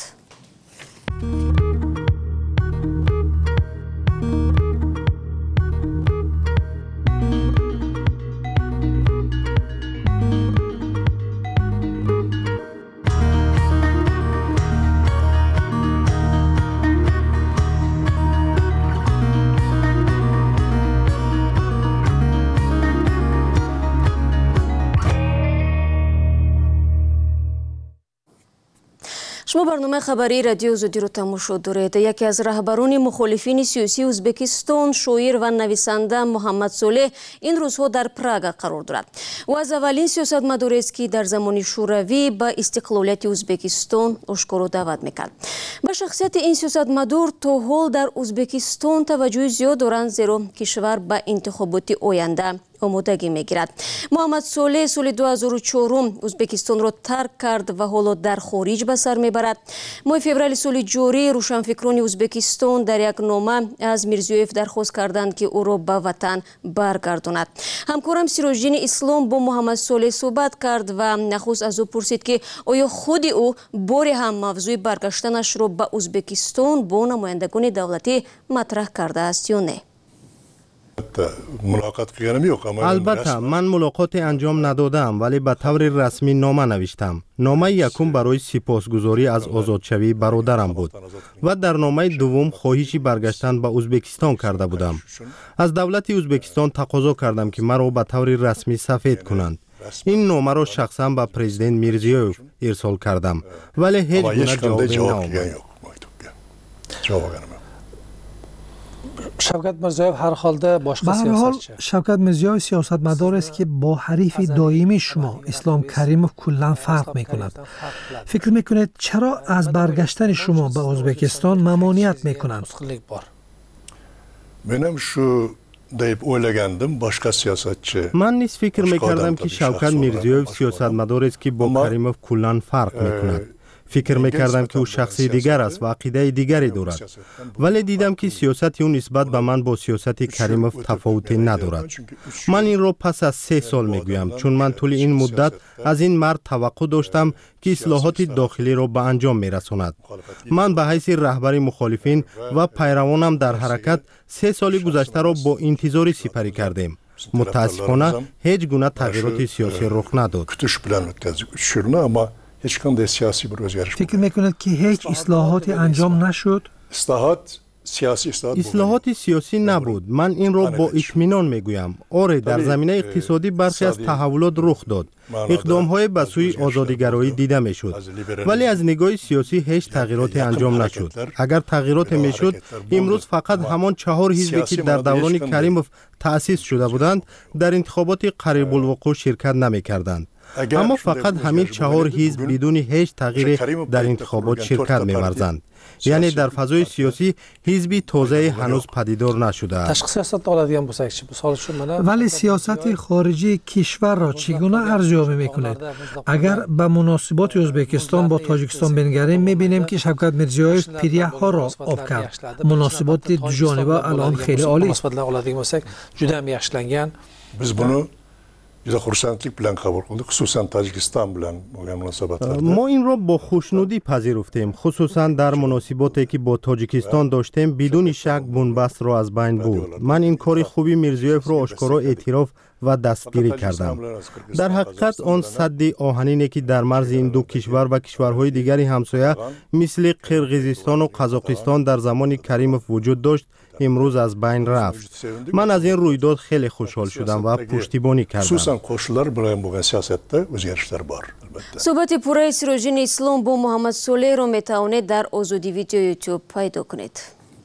شما برنامه خبری رادیو آزادی رو تماشا دارید. یکی از رهبران مخالفین سیاسی ازبکستان، شاعر و نویسنده محمد صالح این روزها در پراگ قرار دارد. او از اولین سیاستمداری است که در زمان شوروی به استقلالیت ازبکستان آشکار و دعوت میکرد. به شخصیت این سیاستمدار تا حال در ازبکستان توجه زیاد دارند، زیرا کشور به انتخابات آینده آمادگی میگیرد. محمد صالح سال دو هزار و چهار ازبکستان را ترک کرد و حالا در خارج به سر میبرد. ماه فوریه سال جاری روشنفکران ازبکستان در یک نامه از میرزیویف درخواست کردند که او را به وطن برگرداند. همکارم سیروژدین اسلام با محمد صالح صحبت کرد و نخست از او پرسید که آیا خود او باری هم موضوع برگشتنش را به ازبکستان با نمایندگان دولتی مطرح کرده است یا نه. ملاقات کردم yok ama البته من ملاقات انجام ندادم ولی به طور رسمی نامه نوشتم. نامه یکم برای سپاسگزاری از آزادشوی برادرم بود و در نامه دوم خواهشی برگشتن به ازبکستان کرده بودم. از دولت ازبکستان تقاضا کردم که مرا به طور رسمی سفید کنند. این نامه را شخصا به پرزیدنت میرزیویف ارسال کردم ولی هیچ گونه جوابی نیامد. شوکت میرزیویف هر حال باشقه سیاست شوکت میرزیویف سیاستمدار است که با حریف دائمی شما اسلام کریموف کلا فرق میکند. فکر میکنید چرا از برگشتن شما به ازبکستان ممانعت میکنند؟ benim şu deyip oylagandim başka siyasetçi. من نیز فکر میکردم که شوکت میرزیویف سیاستمدار است که با کریموف کلا فرق میکند. فکر میکردم که او شخصی دیگر است و عقیده دیگری دارد ولی دیدم که سیاست او نسبت به من با سیاست کریموف تفاوتی ندارد. من این را پس از سه سال میگویم چون من طول این مدت از این مرد توقع داشتم که اصلاحات داخلی را به انجام میرساند. من به حیث رهبر مخالفین و پیروانم در حرکت سه سال گذشته را با انتظار سپری کردیم. متاسفانه هیچ گونه تغییرات سیاسی رخ نداد. hiç kanda siyasi bir özgürlük. فکر میکنید که هیچ اصلاحاتی انجام نشد؟ اصلاحات سیاسی اصلاحات اصلاحات سیاسی نبود. من این را با اطمینان میگویم. آره در زمینه اقتصادی برخی از تحولات رخ داد. اقدام های به سوی آزادیگرایی دیده میشد ولی از نگاه سیاسی هیچ تغییراتی انجام نشد. اگر تغییرات میشد امروز فقط همان چهار حزبی که در دوران کریموف تأسیس شده بودند در انتخابات قریب الوقوع شرکت نمیکردند. اما فقط همین چهار حزب بدون هیچ تغییر در انتخابات شرکت می‌ورزند. یعنی در فضای سیاسی حزبی تازه هنوز پدیدار نشده است. ولی سیاست خارجی کشور را چگونه ارزیابی می‌کنید؟ اگر به مناسبات ازبکستان با تاجیکستان بنگریم می‌بینیم که شوکت میرزیویف پیریه‌ها را آب کرد. مناسبات دو جانبه الان خیلی عالی است. biz bunu bize xursandlik bilan qabul qildik, xususan Tojikiston bilan bo'lgan munosabatlarda. ما این را با خوشنودی پذیرفتیم خصوصا در مناسباتی که با تاجیکستان داشتیم بدون شک بنبست را از بین بود. من این کار خوبی میرزیویف را آشکارا اعتراف و دستگیری کردم. در حقیقت آن سد آهنینی که در مرز این دو کشور و کشورهای دیگری همسایه مثل قرقیزستان و قزاقستان در زمان کریموف وجود داشت امروز از بین رفت. من از این رویداد خیلی خوشحال شدم و پشتیبانی کردم. خصوصا qo'shnilar bilan bo'lgan siyosatda o'zgarishlar bor albatta. صحبت پوره سیروژین اسلام با محمد صالح رو میتوانید در آزادی ویدیو یوتیوب پیدا کنید.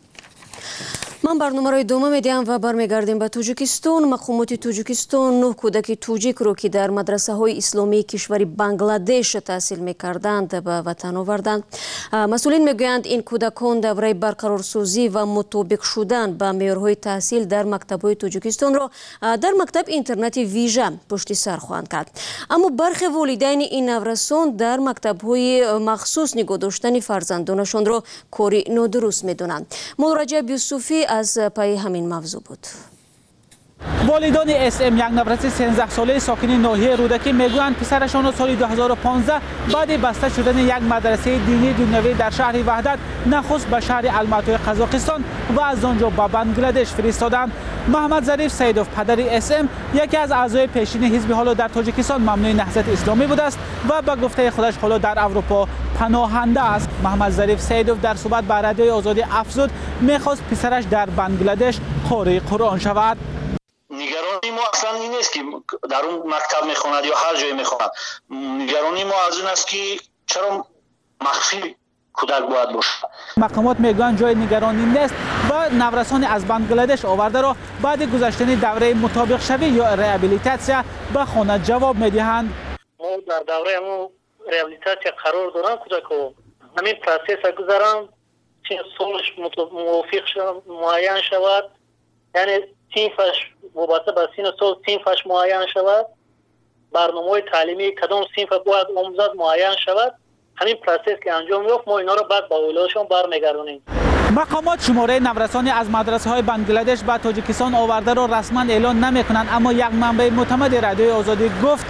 من برنامه را ادامه میدیم و برمیگردیم به تاجیکستان. مقامات تاجیکستان نه کودک تاجیک رو که در مدرسه های اسلامی کشور بنگلادش تحصیل میکردند به وطن آوردند. مسئولین میگویند این کودکان دوره برقرارسازی و مطابق شدن به معیارهای تحصیل در مکتب‌های تاجیکستان را در مکتب اینترنت ویژه پشت سر خواهند کرد. اما برخی والدین این نورسان در مکتب‌های مخصوص نگاه داشتن فرزندانشان را کاری نادرست میدونند. مول رجب یوسفی از پای همین موضوع بود. والدان اس ام یک نفر سیزده ساله ساکن ناحیه رودکی میگویند پسرشان را سال دو هزار و پانزده بعد بسته شدن یک مدرسه دینی دنیوی در شهر وحدت نخست به شهر الماتوی قزاقستان و از آنجا به بنگلادش فرستادند. محمد ظریف سیدوف پدر اس ام یکی از اعضای پیشین حزب حالا در تاجیکستان ممنوع نهضت اسلامی بوده است و به گفته خودش حالا در اروپا پناهنده است. محمد ظریف سیدوف در صحبت با رادیوی آزادی افزود میخواست پسرش در بنگلادش قاری قرآن شود. نگرانی ما اصلا این نیست که در اون مکتب میخواند یا هر جای میخواند. نگرانی ما از این است که چرا مخفی کودک باید باشه. مقامات میگویند جای نگرانی نیست و نورسان از بنگلادش آورده را بعد گذشتن دوره مطابق شوی یا ریابیلیتاسیا به خانه جواب میدهند. ما در دوره همون ریابیلیتاسیا قرار دارم کودک همین پروسس گذارم چه سالش موافق شد معین شود، یعنی صنفش وابسته به سن سال صنفش معین شود، برنامه تعلیمی کدام صنف باید آموزد معین شود. همین پروسس که انجام یافت ما اینا رو بعد با اولادشون برمیگردونیم. مقامات شماره نورسانی از مدرسه های بنگلادش به تاجیکستان آورده را رسما اعلان نمی کنند، اما یک منبع معتمد رادیوی آزادی گفت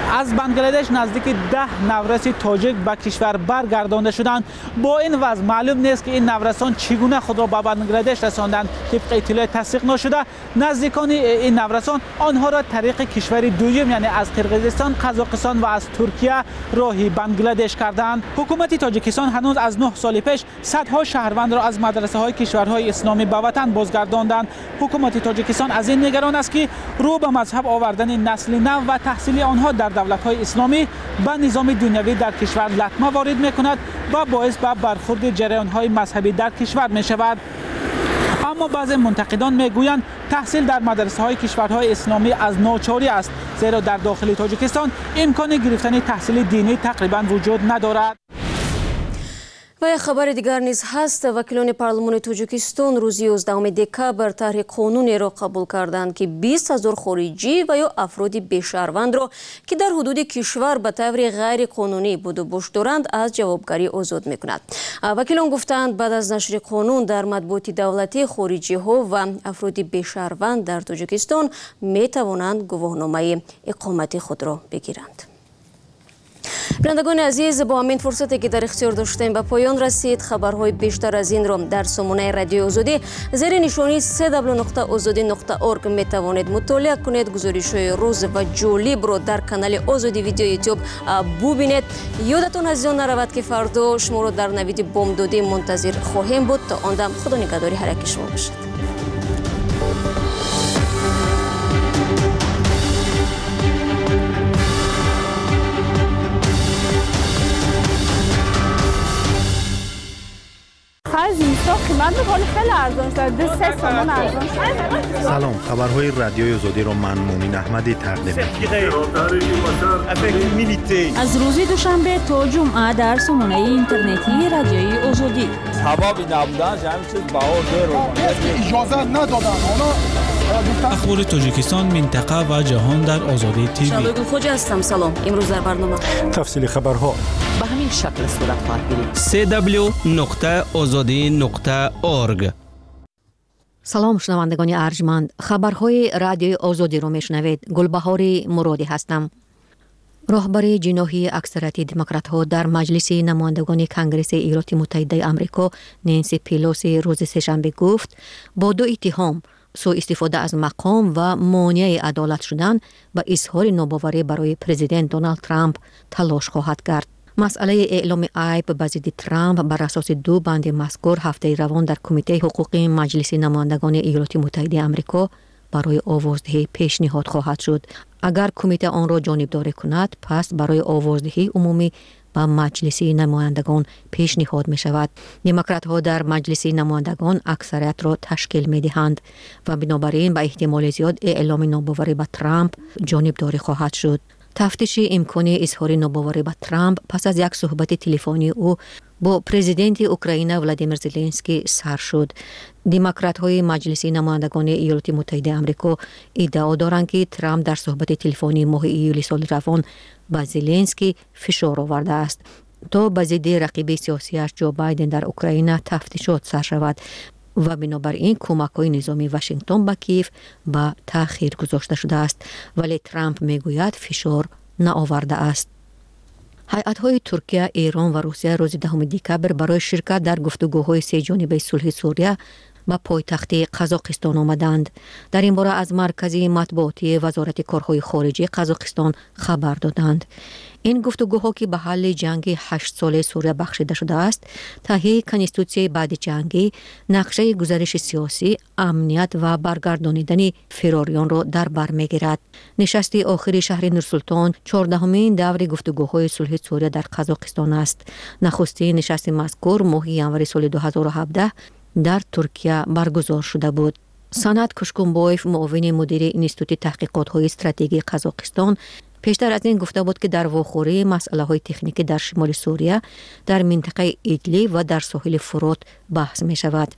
از بنگلادش نزدیک ده نورس تاجیک به کشور برگردانده شدند. با این وضع معلوم نیست که این نورسان چگونه خود را به بنگلادش رساندند. طبق اطلاع تصدیق نشده نزدیکان این نورسان آنها را طریق کشور دوم یعنی از قرقیزستان، قزاقستان و از ترکیه راهی بنگلادش کردند. حکومت تاجیکستان هنوز از نه سال پیش صدها شهروند را از مدرسه های کشورهای اسلامی به وطن بازگرداندند. حکومت تاجیکستان از این نگران است که رو به مذهب آوردن نسل نو و تحصیل آنها در دولت‌های اسلامی به نظام دنیوی در کشور لطمه وارد می‌کند و باعث به برخورد جریان‌های مذهبی در کشور می‌شود. اما بعضی منتقدان میگویند تحصیل در مدرسه های کشورهای اسلامی از ناچاری است، زیرا در داخل تاجیکستان امکان گرفتن تحصیل دینی تقریبا وجود ندارد. و یک خبر دیگر نیز هست. وکیلان پارلمان تاجیکستان روز یازدهم دکبر طرح قانونی را قبول کردند که بیست هزار خارجی و یا افراد بیشهروند را که در حدود کشور به طور غیر قانونی بود و باش دارند از جوابگری آزاد میکند. وکیلان گفتند بعد از نشر قانون در مطبوعات دولتی خارجی ها و افراد بیشهروند در تاجیکستان می توانند گواهنامه اقامت خود را بگیرند. بینندگان عزیز، با همین فرصتی که در اختیار داشتیم به پایان رسید. خبرهای بیشتر از این را در سامانه رادیوی آزادی زیر نشانی سه دبلیو نقطه آزادی نقطه اورگ می توانید مطالعه کنید. گزارش‌های روز و جالب را در کانال آزادی ویدیو یوتیوب ببینید. یادتون از آن نرود که فردا شما را در نوید بامدادی منتظر خواهیم بود. تا آن دم خدا نگهداری هر یک شما باشد. از اینستا قیمت میکنه خیلی ارزان شد. دو سه سامان ارزان شد. سلام، خبرهای رادیوی آزادی را من مومن احمدی تقدیم می‌کنم. از روز دوشنبه تا جمعه در سامانه اینترنتی رادیوی آزادی. حبابی نبودن همین چیز بها زیر اجازه ندادن. حالا اخبار تاجیکستان، منطقه و جهان در آزادی تیوی. شادو خوجا هستم. سلام. امروز در برنامه تفصیل خبرها به همین شکل صورت خواهد گرفت. سه دبلیو نقطه آزادی نقطه اورگ. سلام شنوندگان ارجمند، خبرهای رادیوی آزادی رو میشنوید. گلبهار مرادی هستم. راهبر جناحی اکثریت دموکرات‌ها در مجلس نمایندگان کنگره ایالات متحده آمریکا نانسی پیلوسی روز سه‌شنبه گفت با دو اتهام سوء استفاده از مقام و مانع عدالت شدن و اظهار ناباوری برای پرزیدنت دونالد ترامپ تلاش خواهد کرد. مسئله اعلام عیب به ضد ترامپ بر اساس دو بند مذکور هفته روان در کمیته حقوقی مجلس نمایندگان ایالات متحده آمریکا برای آوازدهی پیشنهاد خواهد شد. اگر کمیته آن را جانبداری کند، پس برای آوازدهی عمومی به مجلس نمایندگان پیشنهاد می شود. دموکرات ها در مجلس نمایندگان اکثریت را تشکیل می دهند و بنابراین به احتمال زیاد اعلام ناباوری به ترامپ جانبداری خواهد شد. تفتیش امکانی اظهار ناباوری به ترامپ پس از یک صحبت تلفنی او با پرزیدنت اوکراین ولادیمیر زلنسکی سر شد. دموکرات های مجلس نمایندگان ایالات متحده آمریکا ادعا دارند که ترامپ در صحبت تلفنی ماه ایولی سال روان به زلنسکی فشار آورده است تا به ضد رقیب سیاسیش جو بایدن در اوکراین تفتیشات سر شود و بنابراین کمک‌های نظامی واشنگتن به کیف به تأخیر گذاشته شده است، ولی ترامپ میگوید فشار نآورده است. هیئت‌های ترکیه، ایران و روسیه روز دهم دکبر برای شرکت در گفتگوهای سه جانبه صلح سوریه به پایتخت قزاقستان آمدند. در این باره از مرکز مطبوعاتی وزارت کارهای خارجه قزاقستان خبر دادند. این گفتگوها که به حل جنگ هشت ساله سوریه بخشیده شده است، تهیه کنستیتوسیون بعد جنگی، نقشه گزارش سیاسی، امنیت و برگردانیدن فراریان را در بر میگیرد. نشست آخری شهر نورسلطان چهاردهمین دور گفتگوهای صلح سوریه در قزاقستان است. نخستین نشست مذکور ماه ژانویه سال دو هزار و هفده در ترکیه برگزار شده بود. سند کشکونبایف، معاون مدیر انستیتوت تحقیقات‌های استراتژی قزاقستان، پیشتر از این گفته بود که در واخوری مسئله های تکنیکی در شمال سوریه، در منطقه ایدلیب و در ساحل فرات بحث می شود.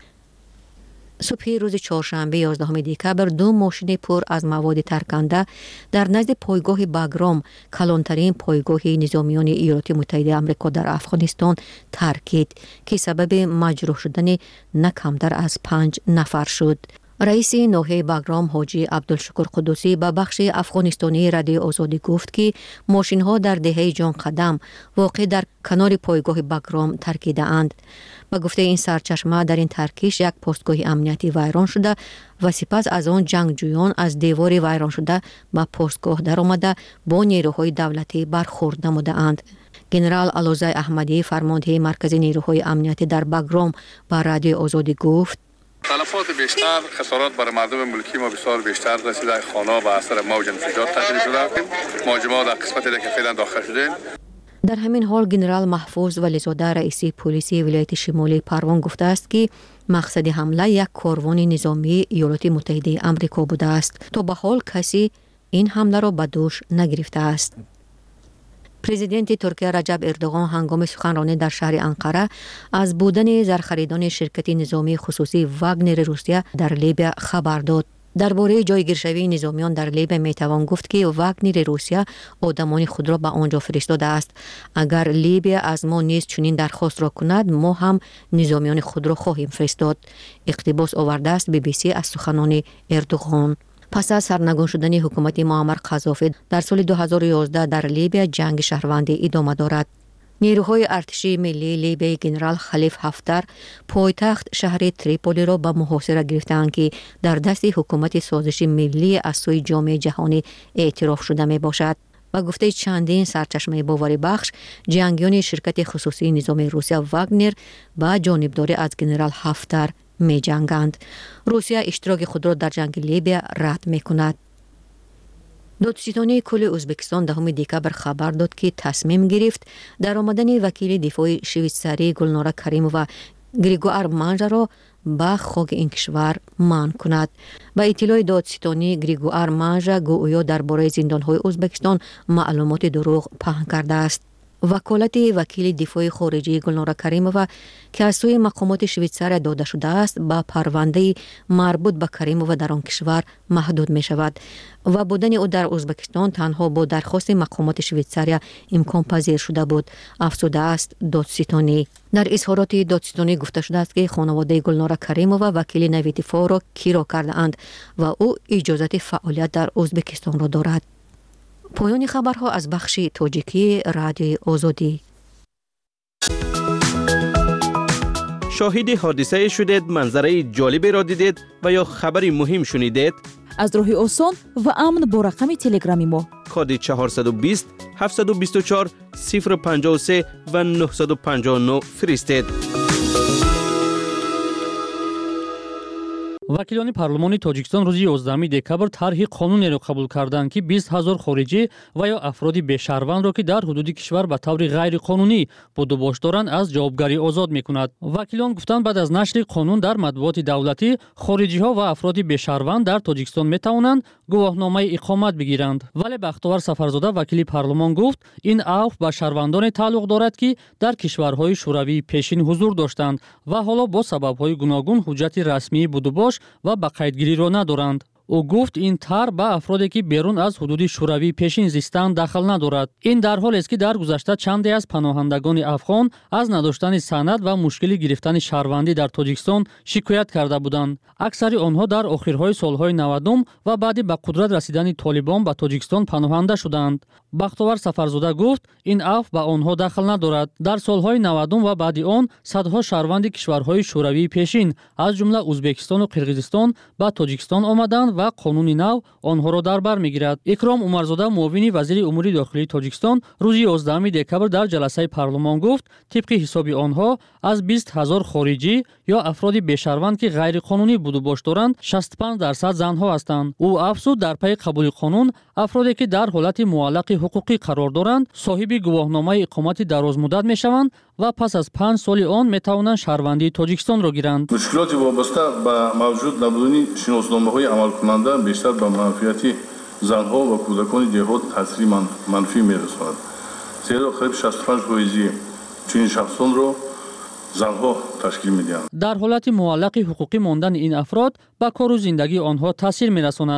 صبح روز چهارشنبه یازدهم دکبر دو ماشین پر از مواد ترکنده در نزد پایگاه باگرام، کلانترین پایگاه نظامیان ایالات متحده آمریکا در افغانستان، ترکید که سبب مجروح شدن نه کمتر از پنج نفر شد. رئیس ناحیه باگرام حاجی عبدالشکر قدوسی به بخش افغانستانی رادیو آزادی گفت که ماشین ها در دهه جان قدم واقع در کنار پایگاه باگرام ترکیده اند. با گفته این سرچشمه در این ترکیش یک پستگاه امنیتی ویران شده و سپس از آن جنگجویان از دیوار ویران شده به پستگاه در آمده با نیروهای دولتی برخورد نموده اند. گنرال علوزای احمدی فرمانده مرکز نیروهای امنیتی در باگرام با رادیو آزادی گفت تلفات بیشتر، خسارات برای مردم ملکی ما بسیار بیشتر رسیده. خانه به اثر موج انفجار تخریب شده. مهاجمان در قسمتی که فعلا داخل شدیم. در همین حال گنرال محفوظ ولیزاده رئیس پلیس ولایت شمالی پروان گفته است که مقصد حمله یک کاروان نظامی ایالات متحده آمریکا بوده است. تا به حال کسی این حمله را به دوش نگرفته است. پرزیدنت ترکیه رجب اردوغان هنگام سخنرانی در شهر انقره از بودن زرخریدان شرکت نظامی خصوصی واگنر روسیه در لیبیا خبر داد. درباره جایگیرشوی نظامیان در لیبیا میتوان گفت که واگنر روسیه آدمان خود را به آنجا فرستاده است. اگر لیبیا از ما نیز چنین درخواست را کند، ما هم نظامیان خود را خواهیم فرستاد. اقتباس آورده است بی بی سی از سخنان اردوغان. پس از سرنگون شدن حکومت معمر قذافی در سال دو هزار و یازده در لیبیا جنگ شهروندی ادامه دارد. نیروهای ارتشی ملی لیبی گنرال خلیف حفتر پایتخت شهر تریپولی را به محاصره گرفتند که در دست حکومت سازش ملی از سوی جامعه جهانی اعتراف شده می باشد. و گفته چندین سرچشمه باوری بخش جنگیان شرکت خصوصی نظامی روسیه واگنر با جانبداری از گنرال حفتر می جنگند. روسیه اشتراک خود را در جنگ لیبیا رد می کند. دادستانی کل ازبکستان دهم دکبر خبر داد که تصمیم گرفت در آمدن وکیل دفاع شویتزاری گلناره کریمووا گریگوار مانجا را به خاک این کشور منع کند. با اطلاع دادستانی گریگوار مانجا گویا درباره زندانهای ازبکستان معلومات دروغ پهن کرده است. وکالت وکیل دفاع خارجی گلناره کریمووا که از سوی مقامات شویتزار داده شده است با پرونده مربوط به کریمووا در آن کشور محدود می شود و بودن او در ازبکستان تنها با درخواست مقامات شویتزار امکان پذیر شده بود، افزوده است دادستانی. در اظهارات دادستانی گفته شده است که خانواده گلناره کریمووا وکیل نوی دفاع را کیرا کرده اند و او اجازت فعالیت در ازبکستان را دارد. پایان خبرها از بخش تاجیکی رادیوی آزادی. شاهد حادثه شدید، منظره جالبی را دیدید و یا خبری مهم شنیدید؟ از راه آسان و امن با رقم تلگرامی ما کد چهارصد و بیست هفتصد و بیست و چهار صفر پنجاه و سه و نهصد و پنجاه و نه فرستید. وکیلان پارلمانی تاجیکستان روز یازدهم دکبر طرح قانونی را قبول کردند که بیست هزار خارجی و یا افراد بیشهروند را که در حدود کشور به طور غیر قانونی بودوباش دارند از جوابگری آزاد می‌کند. وکیلان گفتند بعد از نشر قانون در مطبوعات دولتی خارجی ها و افراد بیشهروند در تاجیکستان می‌توانند گواهنامه اقامت بگیرند. ولی بختیار سفرزاده وکیل پارلمان گفت این عفو به شهروندان تعلق دارد که در کشورهای شوروی پیشین حضور داشتند و حالا با سبب‌های گوناگون حجت رسمی بودوباش و با قیدگیری را ندارند. او گفت این طرح به افرادی که بیرون از حدود شوروی پیشین زیستند دخل ندارد. این در حالی است که در گذشته چندی از پناهندگان افغان از نداشتن سند و مشکلی گرفتن شهروندی در تاجیکستان شکایت کرده بودند. اکثر آنها در آخرهای سالهای نودم و بعد به قدرت رسیدن طالبان به تاجیکستان پناهنده شدند. بختیار سفرزاده گفت این عفو به آنها دخل ندارد. در سالهای نودم و بعد آن صدها شهروند کشورهای شوروی پیشین از جمله ازبکستان و قرقیزستان به تاجیکستان آمدند و قانون نو آنها را در بر میگیرد. اکرام عمرزاده معاون وزیر امور داخلی تاجیکستان روز یازدهم دکبر در جلسه پارلمان گفت طبق حساب آنها از بیست هزار خارجی یا افراد بیشهروند که غیر قانونی بودوباش دارند شصت و پنج درصد زنها هستند. او افزود در پی قبول قانون افرادی که در حالت معلق حقوقی قرار دارند صاحب گواهنامه اقامت درازمدت میشوند و پس از پنج سال آن میتوانند شهروندی تاجیکستان را گیرند. مشکلات وابسته به موجود نبودن شناسنامه‌های عملکننده بیشتر به منفعت زنها و کودکان دهات تاثیر منفی میرساند. زیرا قریب شصت و پنج فیصد چنین شخصان را زنها تشکیل میدهند. در حالت معلق حقوقی ماندن این افراد به کار و زندگی آنها تاثیر میرساند.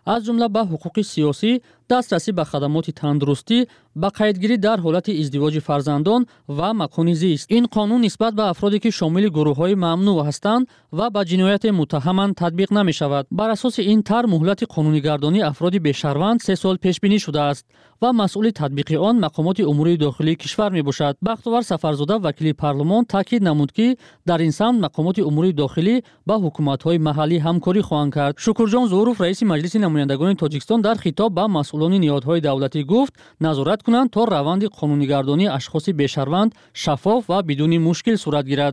аз ҷумла ба ҳуқуқи сиёсӣ, дастрасӣ ба хадамоти тандурустӣ, ба қайдгирӣ дар ҳолати издивоҷи фарзандон ва макони зист. Ин қонун нисбат ба афроде ки шомили гурӯҳҳои мамнӯъ ҳастанд ва ба ҷинояте муттаҳаманд татбиқ намешавад. Бар асоси ин тар муҳлати қонунигардонии афроди бешарванд се сол пешбинӣ шудааст ва масъули татбиқи он мақомоти умури дохилии кишвар мебошад. Бахтовар Сафарзода, вакили парлумон, таъкид намуд ки дар ин самт мақомоти умури дохилӣ ба ҳукуматҳои маҳаллӣ ҳамкорӣ хоҳанд кард. Шукурҷон Зуҳуров, раиси Маҷлиси намояндагони Тоҷикистон, дар хитоб ба масъулони ниҳодҳои давлатӣ гуфт, назорат кунанд то раванди қонунигардонии ашхоси бешарванд шаффоф ва бидуни мушкил сурат гирад.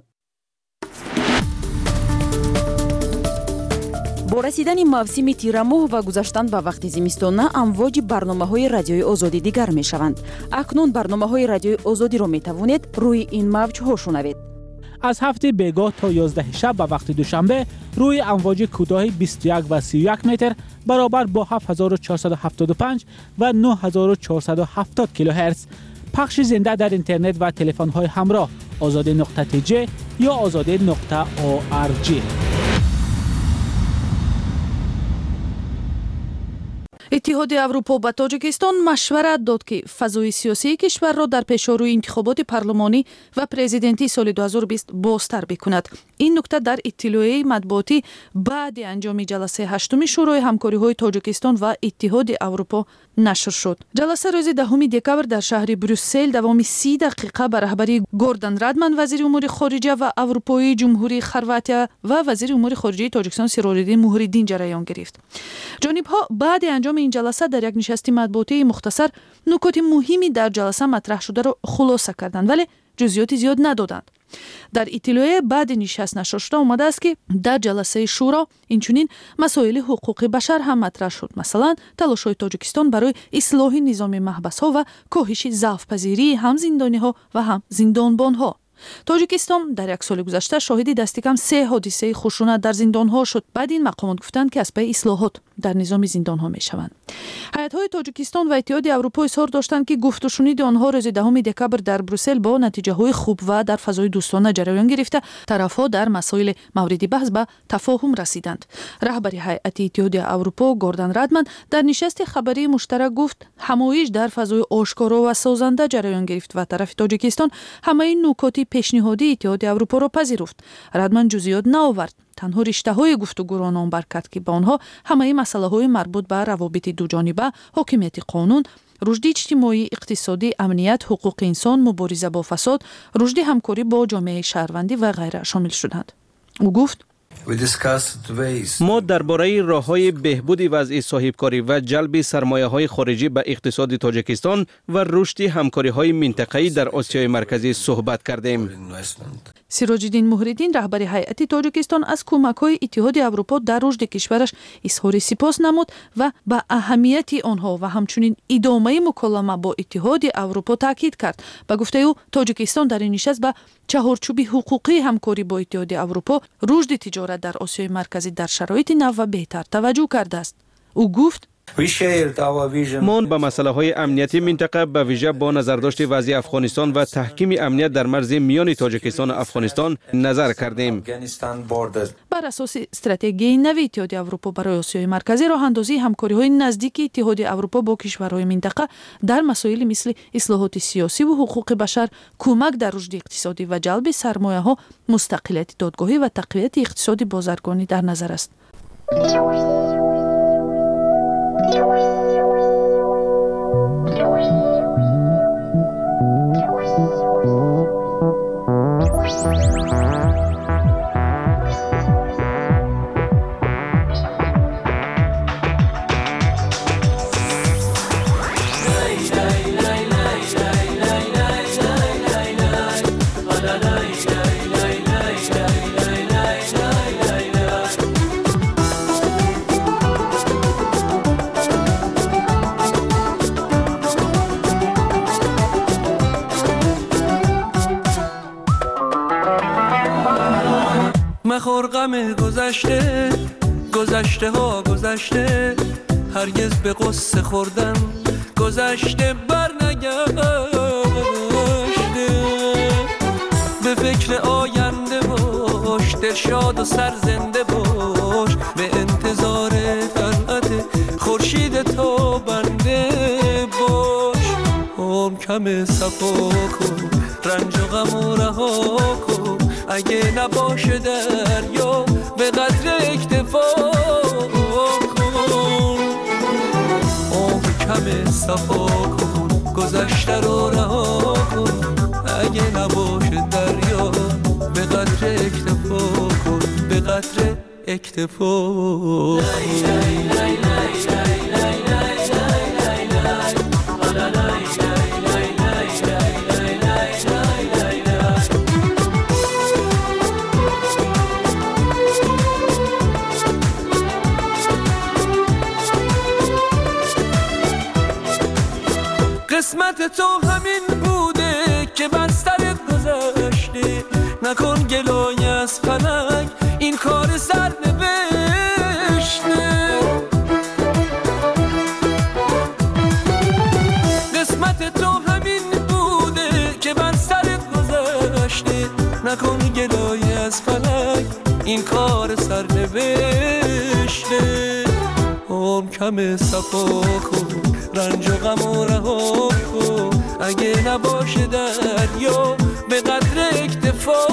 бо расидани мавсими тирамоҳ ва гузаштан ба вақти зимистона амвоҷи барномаҳои радиои озодӣ дигар мешаванд. Акнун барномаҳои радиои озодиро метавонед рӯи ин мавҷҳо шунавед. از هفته بیگاه تا یازده شب به وقت دوشنبه روی امواج کوتاه بیست و یک و سی و یک متر برابر با هفت هزار و چهارصد و هفتاد و پنج و نه هزار و چهارصد و هفتاد کیلوهرتز پخش زنده در اینترنت و تلفن‌های همراه آزاده نقطه تی جی یا آزاده نقطه او آر جی. иттиҳоди аврупо ба тоҷикистон машварат дод ки фазои сиёсии кишварро дар пешорӯи интихоботи парлумонӣ ва президентии соли ду ҳазору бист бозтар бикунад. ин нукта дар иттилоияи матбуотӣ баъди анҷоми ҷаласаи ҳаштуми шӯрои ҳамкориҳои тоҷикистон ва иттиҳоди аврупо нашр шуд. ҷаласа рӯзи даҳуми декабр дар шаҳри Брюссел давоми си дақиқа ба раҳбарии Гордан Радман, вазири умури хориҷа ва аврупоии ҷумҳурии Хорватия ва вазири умури хориҷаи Тоҷикистон Сирориддин Муҳриддин ҷараён гирифт. ҷонибҳо баъди анҷоми ин ҷаласа дар як нишасти матбуотии мухтасар нукоти муҳими дар ҷаласа матраҳ шударо хулоса карданд, вале ҷузъиёти зиёд надоданд. дар иттилоия баъди нишаст нашр шуда омадааст ки дар ҷаласаи шуро инчунин масоили ҳуқуқи башар ҳам матраҳ шуд. масалан, талошҳои Тоҷикистон барои ислоҳи низоми маҳбасҳо ва коҳиши завпазирии ҳам зиндониҳо ва ҳам зиндонбонҳо. тоҷикистон дар як соли гузашта шоҳиди дасти кам се ҳодисаи хушунат дар зиндонҳо шуд. баъд ин мақомот гуфтанд ки аз паи ислоҳот дар низоми зиндонҳо мешаванд. ҳайатҳои Тоҷикистон ва иттиҳоди аврупо изҳор доштанд ки гуфтушуниди онҳо рӯзи даҳуми декабр дар Брюссел бо натиҷаҳои хуб ва дар фазои дӯстона ҷараён гирифта, тарафҳо дар масоили мавриди баҳс ба тафоҳум расиданд. раҳбари ҳайати иттиҳоди аврупо Гордан Радман дар нишасти хабарии муштарак гуфт, ҳамоиш дар фазои ошкоро ва созанда ҷараён гирифт ва тарафи Тоҷикистон ҳамаи нукоти пешниҳодии иттиҳоди аврупоро пазируфт. Радман ҷузъиёт наовард, танҳо риштаҳои гуфтугӯро номбар кард ки ба онҳо ҳамаи масъалаҳои марбут ба равобити дуҷониба, ҳокимияти қонун, рушди иҷтимоӣ, иқтисодӣ, амният, ҳуқуқи инсон, мубориза бо фасод, рушди ҳамкорӣ бо ҷомеаи шаҳрвандӣ ва ғайра шомил шуданд. ӯ гуфт: ما درباره راه‌های بهبود وضع صاحبکاری و جلب سرمایه‌های خارجی به اقتصاد تاجیکستان و رشد همکاری‌های منطقه‌ای در آسیای مرکزی صحبت کردیم. سیراج‌الدین مهریدین رهبری هیئت تاجیکستان از کمک‌های اتحاد اروپا در رشد کشورش اظهار سپاس نمود و به اهمیت آنها و همچنین ادامه مکالمه با اتحاد اروپا تاکید کرد. به گفته او تاجیکستان در این نشست به چهارچوب حقوقی همکاری با اتحاد اروپا، رشد تجارت در آسیای مرکزی در شرایط نو و بهتر توجه کرده است. او گفت: ما به مسئله های امنیتی منطقه به ویژه با نظرداشت وضع افغانستان و تحکیم امنیت در مرز میان تاجیکستان و افغانستان نظر کردیم. بر اساس استراتژی نو اتحاد اروپا برای آسیای مرکزی راه اندازی همکاری‌های نزدیک اتحاد اروپا با کشورهای منطقه در مسائل مثل اصلاحات سیاسی و حقوق بشر، کمک در رشد اقتصادی و جلب سرمایه‌ها، مستقلیت دادگاهی و تقویت اقتصاد بازرگانی در نظر است. مخور غم گذشته، گذشته ها گذشته، هرگز به قصه خوردن گذشته بر نگشته. به فکر آینده باش، دلشاد و سرزنده باش، به انتظار خلعت خود ها بنده باش. هم کم صفا کن رنج و غم و رها کن، اگه نباشه دریا به قدر اکتفا کن. هم کم صفا کن گذشته رو رها کن، اگه نباشه دریا به قدر اکتفا کن، به قدر اکتفا. قسمت تو همین بوده که بر سرت گذشته، نکن گلای از فلک این کار سر نوشته. قسمت تو همین بوده که بر سرت گذشته، نکن گلای از فلک این کار سر نوشته. هم کم صفا کن رنج و غم و رها کن، اگه نباشه دریا به قدر اکتفا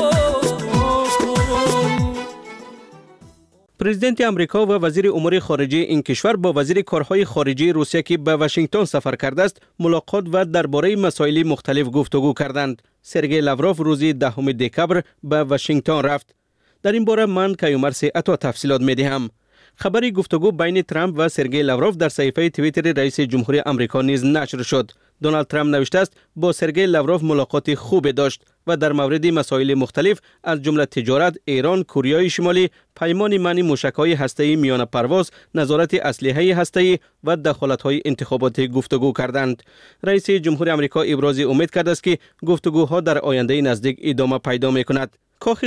کن. پرزیدنت امریکا و وزیر امور خارجه این کشور با وزیر کارهای خارجه روسیه که به واشنگتن سفر کرده است ملاقات و درباره مسائل مختلف گفتگو کردند. سرگئی لاوروف روز دهم دکبر به واشنگتن رفت. در این باره من کیومرث عطا تفصیلات می‌دهم. خبری گفتگو بین ترامپ و سرگئی لاوروف در صفحه توییتر رئیس جمهوری آمریکا نیز نشر شد. دونالد ترامپ نوشته است با سرگئی لاوروف ملاقات خوب داشت و در مورد مسائل مختلف از جمله تجارت، ایران، کره شمالی، پیمان منع موشک‌های هسته‌ای میان پرواز، نظارت اسلحه هسته‌ای و دخالت‌های انتخاباتی گفتگو کردند. رئیس جمهوری آمریکا ابراز امید کرده است که گفتگوها در آینده نزدیک ادامه پیدا می‌کند.